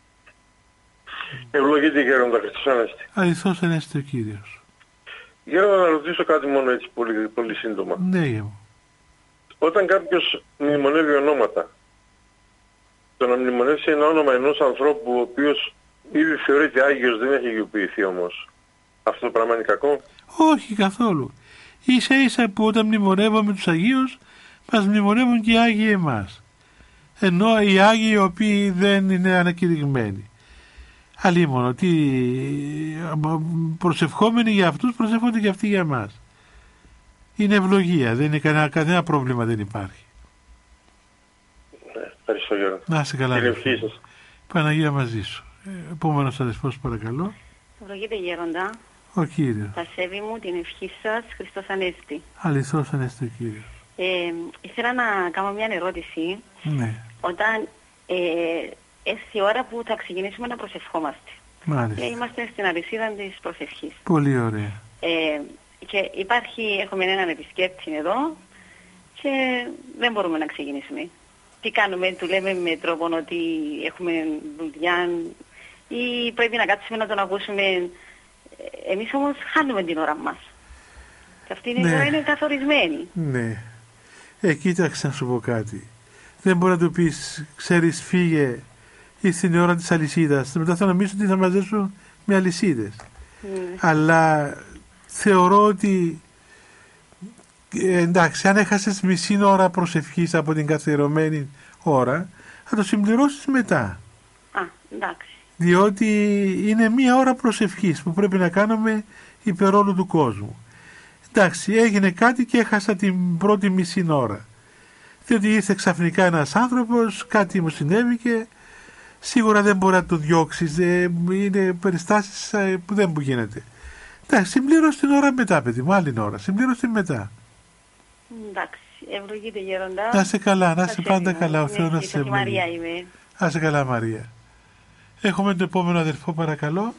[SPEAKER 19] Ευλογείτε, Γέροντα, Χριστός Ανέστη.
[SPEAKER 2] Αληθώς Ανέστη ο Κύριος.
[SPEAKER 19] Γέροντα, να ρωτήσω κάτι μόνο έτσι πολύ, πολύ σύντομα.
[SPEAKER 2] Ναι, γε.
[SPEAKER 19] Όταν κάποιος μνημονεύει ονόματα, το να μνημονεύσει ένα όνομα ενός ανθρώπου ο οποίος ήδη θεωρείται Άγιος, δεν έχει αγιοποιηθεί όμως, αυτό το πράγμα είναι κακό?
[SPEAKER 2] Όχι καθόλου. Ίσα ίσα που όταν μνημονεύουμε τους Αγίους, μας μνημονεύουν και οι Άγιοι εμάς. Ενώ οι Άγιοι οι οποίοι δεν είναι ανακηρυγμένοι. Αλλήμον ότι προσευχόμενοι για αυτούς προσεύχονται και αυτοί για εμάς. Είναι ευλογία, δεν είναι κανένα, κανένα πρόβλημα, δεν υπάρχει.
[SPEAKER 19] Ναι, ευχαριστώ Γιώργο.
[SPEAKER 2] Να είσαι καλά.
[SPEAKER 19] Την ευχή σας.
[SPEAKER 2] Παναγία μαζί σου. Επόμενος αδερφός, παρακαλώ.
[SPEAKER 20] Ευλογείτε Γέροντα.
[SPEAKER 2] Ο Κύριος.
[SPEAKER 20] Τα σέβη μου, την ευχή σας, Χριστός Ανέστη.
[SPEAKER 2] Αληθώς Ανέστη ο Κύριος.
[SPEAKER 20] Ε, ήθελα να κάνω μια ερώτηση.
[SPEAKER 2] Ναι.
[SPEAKER 20] Όταν ε, έρθει η ώρα που θα ξεκινήσουμε να προσευχόμαστε.
[SPEAKER 2] Μάλιστα.
[SPEAKER 20] Ε, είμαστε στην αλυσίδα της προσευχής.
[SPEAKER 2] Πολύ ωραία.
[SPEAKER 20] Ε, και υπάρχει, έχουμε έναν επισκέπτη εδώ και δεν μπορούμε να ξεκινήσουμε. Τι κάνουμε, του λέμε με τρόπο ότι έχουμε δουλειά ή πρέπει να κάτσουμε να τον ακούσουμε. Εμείς όμως χάνουμε την ώρα μας. Και αυτή η ναι. ώρα είναι καθορισμένη.
[SPEAKER 2] Ναι. Ε, κοίταξε να σου πω κάτι. Δεν μπορεί να του πεις, ξέρεις, φύγε, ήρθε η ώρα της αλυσίδας. Μετά θα νομίζω ότι θα μαζέψουν με αλυσίδες. Mm. Αλλά θεωρώ ότι ε, εντάξει, αν έχασες μισή ώρα προσευχής από την καθιερωμένη ώρα, θα το συμπληρώσεις μετά.
[SPEAKER 20] Α, εντάξει.
[SPEAKER 2] Διότι είναι μία ώρα προσευχής που πρέπει να κάνουμε υπέρ όλου του κόσμου. Εντάξει, έγινε κάτι και έχασα την πρώτη μισή ώρα. Διότι ήρθε ξαφνικά ένας άνθρωπος, κάτι μου συνέβη και σίγουρα δεν μπορεί να το διώξεις. Είναι περιστάσεις που δεν μου γίνεται. Εντάξει, συμπλήρωσε την ώρα μετά, παιδί μου, άλλη ώρα. Συμπλήρωσε την μετά.
[SPEAKER 20] Εντάξει, ευλογείτε Γέροντα.
[SPEAKER 2] Να είσαι καλά, να είσαι πάντα καλά. Ο Θεός να σε ευλογεί.
[SPEAKER 20] Μαρία είμαι.
[SPEAKER 2] Να είσαι καλά, Μαρία. Έχουμε το επόμενο αδερφό, παρακαλώ.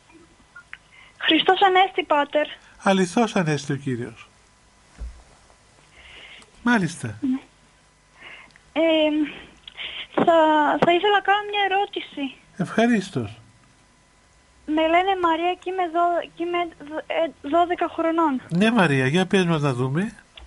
[SPEAKER 21] Χριστός Ανέστη, Πάτερ.
[SPEAKER 2] Αληθώς Ανέστη ο Κύριος. Μάλιστα.
[SPEAKER 21] Ε, θα, θα ήθελα να κάνω μια ερώτηση.
[SPEAKER 2] Ευχαρίστως.
[SPEAKER 21] Με λένε Μαρία και είμαι, δω, και είμαι δώδεκα χρονών.
[SPEAKER 2] Ναι Μαρία, για πες μας να δούμε.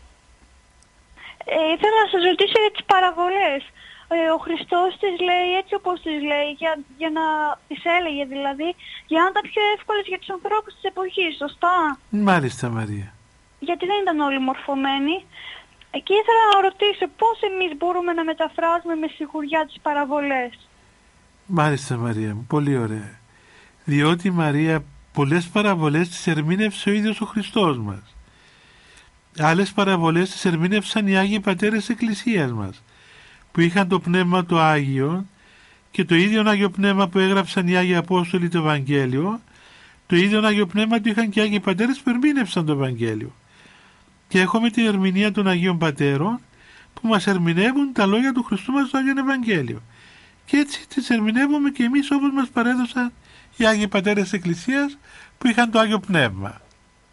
[SPEAKER 21] Ε, ήθελα να σας ρωτήσω για τις παραβολές. Ε, ο Χριστός τις λέει έτσι όπως τις λέει, για, για να τις έλεγε δηλαδή, για να ήταν πιο εύκολες για τους ανθρώπους της εποχής, σωστά?
[SPEAKER 2] Μάλιστα Μαρία.
[SPEAKER 21] Γιατί δεν ήταν όλοι μορφωμένοι. Εκεί ήθελα να ρωτήσω πώς εμείς μπορούμε να μεταφράζουμε με σιγουριά τις παραβολές.
[SPEAKER 2] Μάλιστα Μαρία μου, πολύ ωραία. Διότι Μαρία πολλές παραβολές τις ερμήνευσε ο ίδιος ο Χριστός μας. Άλλες παραβολές τις ερμήνευσαν οι Άγιοι Πατέρες της Εκκλησίας μας, που είχαν το Πνεύμα το Άγιο και το ίδιο Άγιο Πνεύμα που έγραψαν οι Άγιοι Απόστολοι το Ευαγγέλιο, το ίδιο Άγιο Πνεύμα του είχαν και οι Άγιοι Πατέρες που ερμήνευσαν το Ευαγγέλιο. Και έχουμε την ερμηνεία των Αγίων Πατέρων που μας ερμηνεύουν τα λόγια του Χριστού μας στο Άγιο Ευαγγέλιο. Και έτσι τις ερμηνεύουμε και εμείς όπως μας παρέδωσαν οι Άγιοι Πατέρες της Εκκλησίας που είχαν το Άγιο Πνεύμα.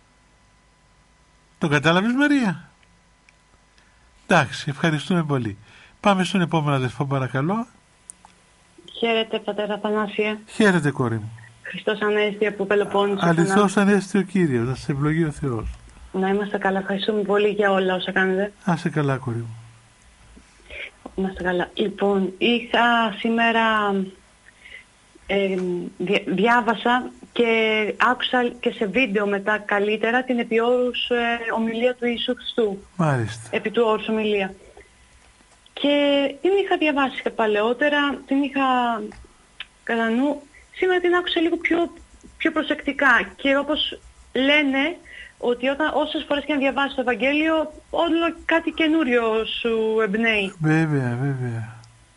[SPEAKER 2] Το κατάλαβες, Μαρία? Εντάξει, ευχαριστούμε πολύ. Πάμε στον επόμενο αδερφό, παρακαλώ.
[SPEAKER 1] Χαίρετε, πατέρα Θανάσια.
[SPEAKER 2] Χαίρετε, κόρη μου.
[SPEAKER 1] Χριστός Ανέστη από Πελοπόννησο.
[SPEAKER 2] Αληθώς Ανέστη ο Κύριος, να σε ευλογεί ο Θεός.
[SPEAKER 1] Να είμαστε καλά, ευχαριστούμε πολύ για όλα όσα κάνετε.
[SPEAKER 2] Να είσαι καλά, κόρη μου.
[SPEAKER 1] Να είστε καλά. Λοιπόν, είχα σήμερα, ε, δι, διάβασα και άκουσα και σε βίντεο μετά καλύτερα την επί όρους ε, ομιλία του Ιησού Χριστού.
[SPEAKER 2] Μάλιστα.
[SPEAKER 1] Επί του όρους ομιλία. Και την είχα διαβάσει και παλαιότερα, την είχα κατά νου. Σήμερα την άκουσα λίγο πιο, πιο προσεκτικά και όπως λένε ότι όταν, όσες φορές και αν διαβάσεις το Ευαγγέλιο, όλο κάτι καινούριο σου εμπνέει.
[SPEAKER 2] Βέβαια, βέβαια.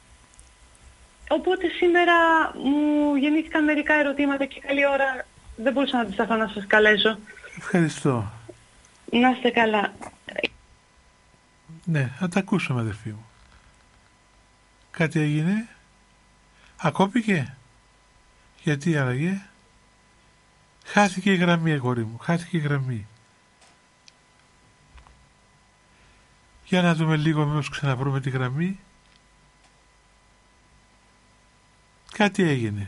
[SPEAKER 1] Οπότε σήμερα μου γεννήθηκαν μερικά ερωτήματα και καλή ώρα δεν μπορούσα να αντισταθώ να σας καλέσω.
[SPEAKER 2] Ευχαριστώ.
[SPEAKER 1] Να είστε καλά.
[SPEAKER 2] Ναι, θα τα ακούσουμε, αδερφή μου. Κάτι έγινε? Ακόπηκε? Γιατί άραγε? Χάθηκε η γραμμή, αγόρι μου, χάθηκε η γραμμή. Για να δούμε λίγο, μήπως ξαναβρούμε τη γραμμή. Κάτι έγινε.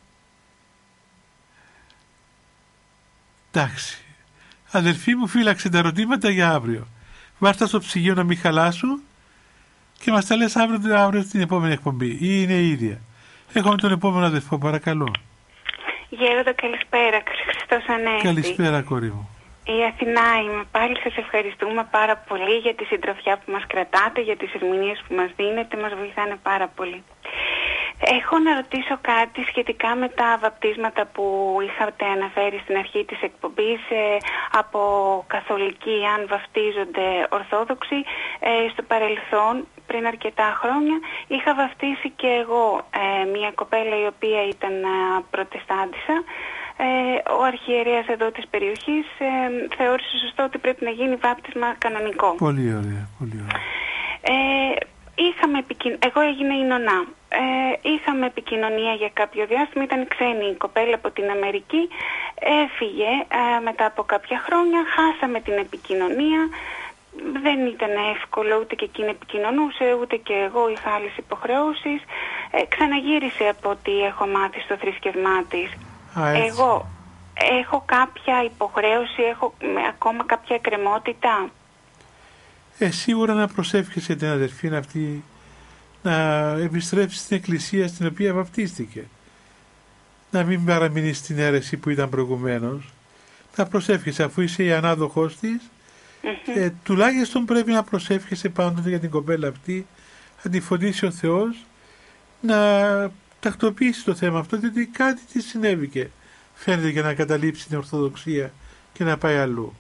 [SPEAKER 2] Εντάξει. Αδελφοί μου, φύλαξε τα ερωτήματα για αύριο. Βάστα στο ψυγείο να μην χαλάσουν και μας τα λες αύριο, αύριο στην επόμενη εκπομπή. Ή είναι η ίδια. Έχουμε τον επόμενο αδελφό, παρακαλώ.
[SPEAKER 22] Γέροντα, καλησπέρα. Χριστός Ανέστη.
[SPEAKER 2] Καλησπέρα, κόρη μου.
[SPEAKER 22] Η Αθηνά είμαι. Πάλι σας ευχαριστούμε πάρα πολύ για τη συντροφιά που μας κρατάτε, για τις ερμηνείες που μας δίνετε. Μας βοηθάνε πάρα πολύ. Έχω να ρωτήσω κάτι σχετικά με τα βαπτίσματα που είχατε αναφέρει στην αρχή της εκπομπής ε, από καθολικοί, αν βαφτίζονται ορθόδοξοι. Ε, στο παρελθόν, πριν αρκετά χρόνια, είχα βαφτίσει και εγώ ε, μια κοπέλα η οποία ήταν ε, προτεστάντισσα. Ε, ο αρχιερέας εδώ της περιοχής ε, θεώρησε σωστό ότι πρέπει να γίνει βάπτισμα κανονικό.
[SPEAKER 2] Πολύ ωραία, πολύ ωραία.
[SPEAKER 22] Ε, είχαμε επικοι... Εγώ έγινα η νονά. Ε, είχαμε επικοινωνία για κάποιο διάστημα, ήταν ξένη η κοπέλα από την Αμερική, έφυγε ε, μετά από κάποια χρόνια, χάσαμε την επικοινωνία, δεν ήταν εύκολο, ούτε και εκείνη επικοινωνούσε, ούτε και εγώ είχα άλλες υποχρεώσεις, ε, ξαναγύρισε από ό,τι έχω μάθει στο θρησκευμά της.
[SPEAKER 2] Α,
[SPEAKER 22] εγώ έχω κάποια υποχρέωση, έχω ακόμα κάποια εκκρεμότητα.
[SPEAKER 2] Ε, σίγουρα να προσεύχεσαι την αδερφή αυτή να επιστρέψει στην εκκλησία στην οποία βαπτίστηκε. Να μην παραμείνει στην αίρεση που ήταν προηγουμένως. Να προσεύχεσαι αφού είσαι η ανάδοχός της. Mm-hmm. Ε, τουλάχιστον πρέπει να προσεύχεσαι πάντοτε για την κοπέλα αυτή, να τη φωτίσει ο Θεός, να τακτοποιήσει το θέμα αυτό, διότι κάτι της συνέβηκε. Φαίνεται για να καταλήψει την Ορθοδοξία και να πάει αλλού.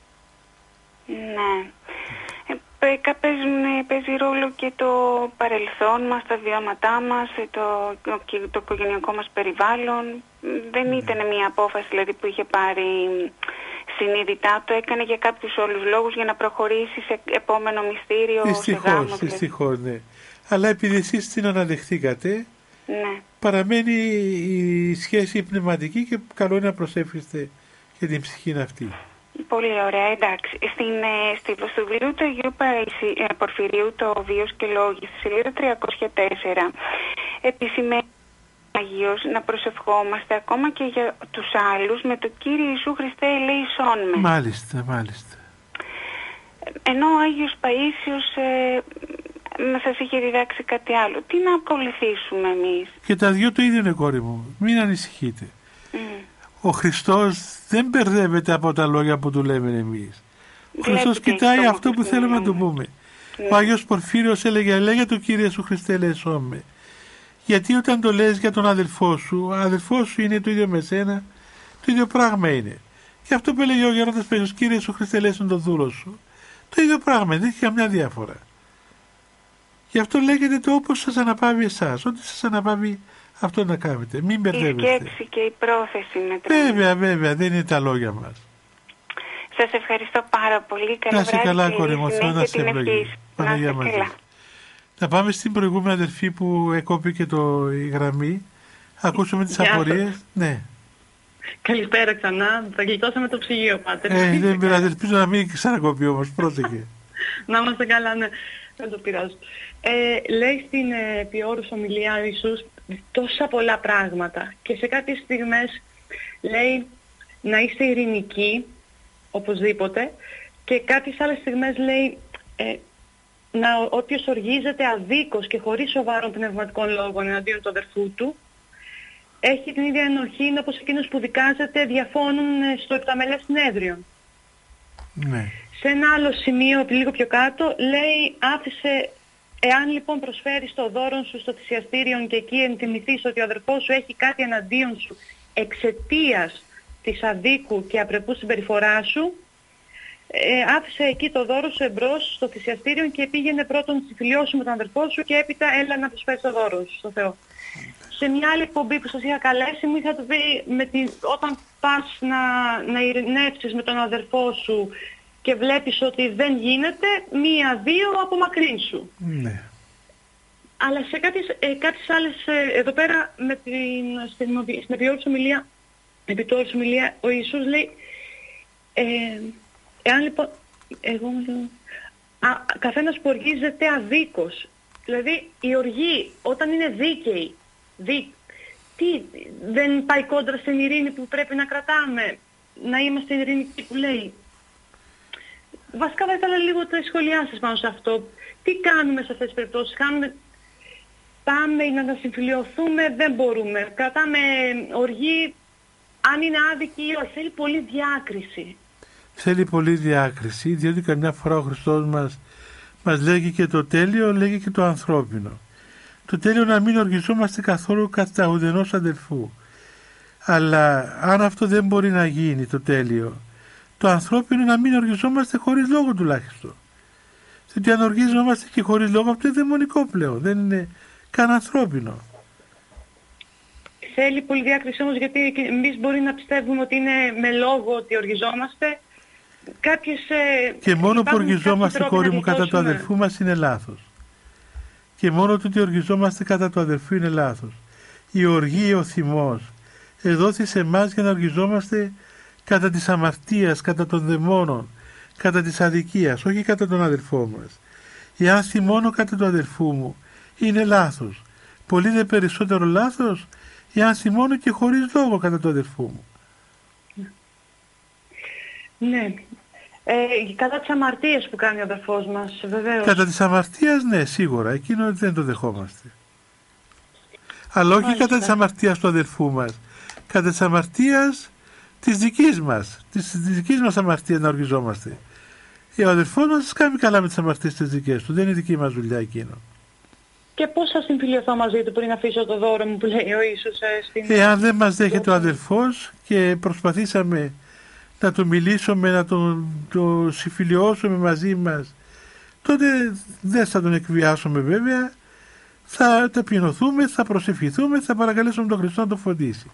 [SPEAKER 22] Ναι. Παίζουν, παίζει ρόλο και το παρελθόν μας, τα βιώματά μας, το, το, το οικογενειακό μας περιβάλλον. Δεν ναι. ήταν μια απόφαση δηλαδή, που είχε πάρει συνείδητά, το έκανε για κάποιους όλους λόγους για να προχωρήσει σε επόμενο μυστήριο.
[SPEAKER 2] Δυστυχώς,
[SPEAKER 22] σε γάμο,
[SPEAKER 2] δυστυχώς, ναι. Αλλά επειδή εσείς την αναδεχθήκατε,
[SPEAKER 22] ναι. παραμένει
[SPEAKER 2] η σχέση πνευματική και καλό είναι να προσεύχεστε για την ψυχή αυτή.
[SPEAKER 22] Πολύ ωραία, εντάξει. Στην, στη, στο βιβλίο του Αγίου Πορφυρίου, το Βίος και Λόγοι, στη σελίδα τριακόσια τέσσερα, επισημαίνει Αγίος να προσευχόμαστε ακόμα και για τους άλλους με το Κύριε Ιησού Χριστέ ελέησόν με.
[SPEAKER 2] Μάλιστα, μάλιστα.
[SPEAKER 22] Ενώ ο Άγιος Παΐσιος ε, σας είχε διδάξει κάτι άλλο. Τι να ακολουθήσουμε εμείς?
[SPEAKER 2] Και τα δυο το ίδιο είναι, κόρη μου. Μην ανησυχείτε. Mm. Ο Χριστός δεν μπερδεύεται από τα λόγια που του λέμε εμείς. Ο Χριστός κοιτάει αυτό που θέλουμε να του πούμε. Ναι. Ο Άγιος Πορφύριος έλεγε, λέγε το Κύριε Σου Χριστέ ελέησόν με. Γιατί όταν το λες για τον αδελφό σου, ο αδελφός σου είναι το ίδιο με σένα, το ίδιο πράγμα είναι. Και αυτό που έλεγε ο Γέροντας Παΐσιος, Κύριε Σου Χριστέ ελέησον το δούλο σου. Το ίδιο πράγμα, δεν έχει καμιά διάφορα. Γι' αυτό λέγεται το όπως σας αναπαύει εσάς. Ό,τι σας αναπαύει αυτό να κάνετε. Μην μπερδεύεστε.
[SPEAKER 22] Η σκέψη και η πρόθεση μετράει.
[SPEAKER 2] Βέβαια, βέβαια, δεν είναι τα λόγια μας.
[SPEAKER 22] Σας ευχαριστώ πάρα πολύ. Καλό
[SPEAKER 2] να είσαι
[SPEAKER 22] βράδυ
[SPEAKER 2] καλά,
[SPEAKER 22] και
[SPEAKER 2] κόρη μου, Θεός να σε ευλογεί. Παναγία μαζί. Να πάμε στην προηγούμενη αδερφή που έκοπηκε το, η γραμμή. Ακούσαμε τις απορίες. Ναι.
[SPEAKER 1] Καλησπέρα ξανά. Θα γλιτώσαμε το ψυγείο, πάτερ.
[SPEAKER 2] Ε, δεν πειράζει. Ελπίζω να μην ξανακοπεί όμως. Πρόσεχε.
[SPEAKER 1] Να είμαστε καλά, ναι. Δεν το πειράζω. Ε, λέει στην ε, επιόρους ομιλία ο Ιησούς τόσα πολλά πράγματα και σε κάποιες στιγμές λέει να είστε ειρηνικοί, οπωσδήποτε, και κάποιες άλλες στιγμές λέει ε, να όποιος οργίζεται αδίκως και χωρίς σοβαρών πνευματικών λόγων εναντίον του αδερφού του έχει την ίδια ενοχή όπως εκείνος που δικάζεται διαφώνουν στο επταμελές συνέδριο.
[SPEAKER 2] Ναι.
[SPEAKER 1] Σε ένα άλλο σημείο, λίγο πιο κάτω, λέει άφησε, εάν λοιπόν προσφέρεις το δώρο σου στο θυσιαστήριο και εκεί εντιμηθείς ότι ο αδερφός σου έχει κάτι εναντίον σου εξαιτίας της αδίκου και απρεπούς συμπεριφοράς σου, ε, άφησε εκεί το δώρο σου εμπρός στο θυσιαστήριο και πήγαινε πρώτον συμφιλιώσου με τον αδερφό σου και έπειτα έλα να προσφέρεις το δώρο σου στο Θεό. Σε μια άλλη εκπομπή που σας είχα καλέσει μου είχατε πει με την, όταν πας να, να ειρηνεύσεις με τον αδερφό σου και βλέπεις ότι δεν γίνεται, μία-δύο απομακρύνσου.
[SPEAKER 2] Ναι.
[SPEAKER 1] Αλλά σε κάποιες, ε, κάποιες άλλες, ε, εδώ πέρα με την, στην, στην επιόρους ομιλία, επιτόρους ομιλία, ο Ιησούς λέει, ε, εάν λοιπόν, εγώ, α, καθένας που οργίζεται αδίκως, δηλαδή η οργή όταν είναι δίκαιη, δί, τι, δεν πάει κόντρα στην ειρήνη που πρέπει να κρατάμε, να είμαστε ειρηνικοί που λέει. Βασικά θα ήθελα λίγο τα σχόλιά σας πάνω σε αυτό. Τι κάνουμε σε αυτές τις περιπτώσεις? Κάνουμε, πάμε να τα συμφιλιωθούμε, δεν μπορούμε. Κρατάμε οργή, αν είναι άδικη ή όχι. Θέλει πολύ διάκριση.
[SPEAKER 2] Θέλει πολύ διάκριση, διότι καμιά φορά ο Χριστός μας, μας λέγει και το τέλειο, λέγει και το ανθρώπινο. Το τέλειο να μην οργιζόμαστε καθόλου κατά ουδενός αδελφού. Αλλά αν αυτό δεν μπορεί να γίνει το τέλειο, το ανθρώπινο να μην οργιζόμαστε χωρίς λόγο τουλάχιστον. Διότι αν οργίζομαστε και χωρίς λόγο, αυτό είναι δαιμονικό πλέον, δεν είναι καν ανθρώπινο.
[SPEAKER 1] Θέλει πολύ διάκριση όμως, γιατί εμείς μπορεί να πιστεύουμε ότι είναι με λόγο ότι οργιζόμαστε. Κάποιες,
[SPEAKER 2] και μόνο που οργιζόμαστε, κόρη μου, κατά του αδελφού μας είναι λάθος. Και μόνο το ότι οργιζόμαστε κατά του αδελφού είναι λάθος. Η οργή, ο θυμός εδόθη σε εμάς για να οργιζόμαστε κατά της αμαρτίας, κατά των δαιμόνων, κατά της αδικίας, όχι κατά τον αδελφό μας. Εάν θυμώνω κατά του αδελφού μου, είναι λάθος. Πολύ δε περισσότερο λάθος, εάν θυμώνω και χωρίς λόγο κατά του αδελφού μου.
[SPEAKER 1] Ναι. Ε, κατά τις αμαρτίες που κάνει ο αδελφός μας, βεβαίως.
[SPEAKER 2] Κατά της αμαρτίας, ναι, σίγουρα. Εκείνο δεν το δεχόμαστε. Αλλά όχι Μάλιστα. κατά της αμαρτίας του αδελφού μας. Κατά της αμαρτίας της δικής μας, της, της δικής μας αμαρτίας να οργιζόμαστε. Ο αδελφός μας κάνει καλά με τις αμαρτίες της δικές του, δεν είναι δική μας δουλειά εκείνο.
[SPEAKER 1] Και πώς θα συμφιλιωθώ μαζί του πριν αφήσω το δώρο μου που λέει ο Ιησούς στην...
[SPEAKER 2] Εάν δεν μας δέχεται ο αδελφός και προσπαθήσαμε να του μιλήσουμε, να τον το συμφιλιώσουμε μαζί μας, τότε δεν θα τον εκβιάσουμε βέβαια, θα ταπεινωθούμε, θα προσευχηθούμε, θα παρακαλέσουμε τον Χριστό να τον φωτίσει.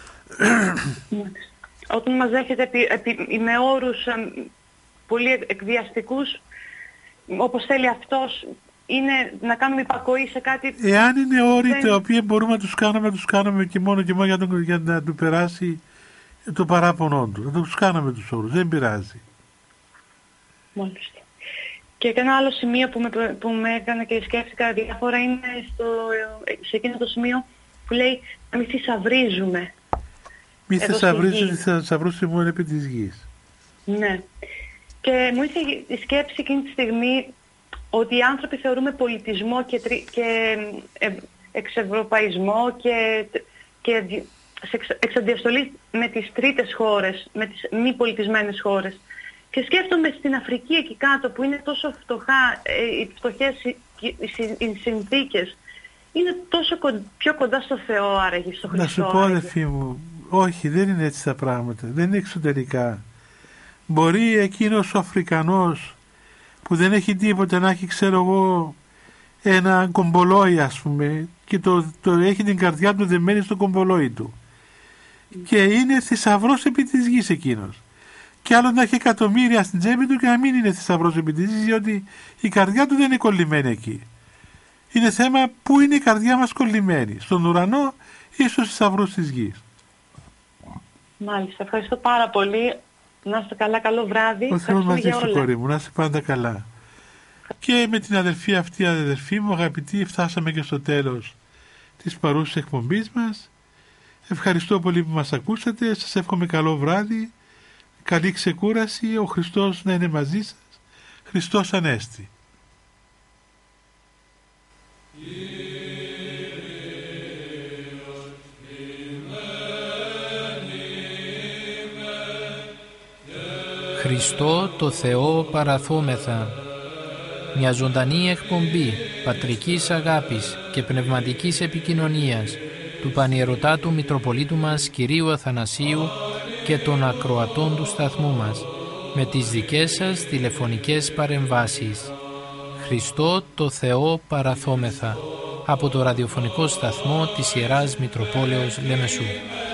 [SPEAKER 1] Όταν μας δέχεται επί, επί, με όρους ε, πολύ εκβιαστικούς, όπως θέλει αυτός, είναι να κάνουμε υπακοή σε κάτι...
[SPEAKER 2] Εάν είναι όροι
[SPEAKER 1] δεν...
[SPEAKER 2] τα οποία μπορούμε να τους κάνουμε, να τους κάνουμε και μόνο και μόνο για, τον, για να του περάσει το παράπονο του. Να τους κάνουμε τους όρους, δεν πειράζει.
[SPEAKER 1] Μάλιστα. Και ένα άλλο σημείο που με, που με έκανε και σκέφτηκα διάφορα είναι στο, σε εκείνο το σημείο που λέει να μην θησαυρίζουμε.
[SPEAKER 2] Μη θησαυρίζουμε, τη θησαυρούσε μόνο επί της γης.
[SPEAKER 1] Ναι. Και μου ήρθε η σκέψη εκείνη τη στιγμή ότι οι άνθρωποι θεωρούμε πολιτισμό και, τρι, και ε, εξευρωπαϊσμό και, και εξαντιαστολή με τις τρίτες χώρες, με τις μη πολιτισμένες χώρες. Και σκέφτομαι στην Αφρική εκεί κάτω που είναι τόσο φτωχά, ε, οι φτωχές οι, οι, οι συνθήκες, είναι τόσο κον, πιο κοντά στο Θεό άραγε, στο Χριστό.
[SPEAKER 2] Να σου πω αδελφοί μου, όχι, δεν είναι έτσι τα πράγματα, δεν είναι εξωτερικά. Μπορεί εκείνος ο Αφρικανός που δεν έχει τίποτα, να έχει, ξέρω εγώ, ένα κομπολόι, ας πούμε, και το, το έχει την καρδιά του δεμένη στο κομπολόι του. Mm. Και είναι θησαυρός επί της γης εκείνος. Και άλλο να έχει εκατομμύρια στην τσέπη του και να μην είναι θησαυρός επί της γης, διότι η καρδιά του δεν είναι κολλημένη εκεί. Είναι θέμα πού είναι η καρδιά μας κολλημένη, στον ουρανό ή στους θησαυρούς της γης.
[SPEAKER 1] Μάλιστα, ευχαριστώ πάρα πολύ. Να είστε καλά, καλό βράδυ.
[SPEAKER 2] Ο Θεός μαζί σου, κόρη μου, να είστε πάντα καλά. Και με την αδελφή αυτή, αδελφή μου, αγαπητοί, φτάσαμε και στο τέλος της παρούσης εκπομπής μας. Ευχαριστώ πολύ που μας ακούσατε. Σας εύχομαι καλό βράδυ, καλή ξεκούραση. Ο Χριστός να είναι μαζί σας. Χριστός Ανέστη.
[SPEAKER 3] Χριστό το Θεό παραθόμεθα. Μια ζωντανή εκπομπή πατρικής αγάπης και πνευματικής επικοινωνίας του Πανιερωτάτου Μητροπολίτου μας Κυρίου Αθανασίου και των ακροατών του σταθμού μας, με τις δικές σας τηλεφωνικές παρεμβάσεις. Χριστό το Θεό παραθόμεθα, από το ραδιοφωνικό σταθμό της Ιεράς Μητροπόλεως Λεμεσού.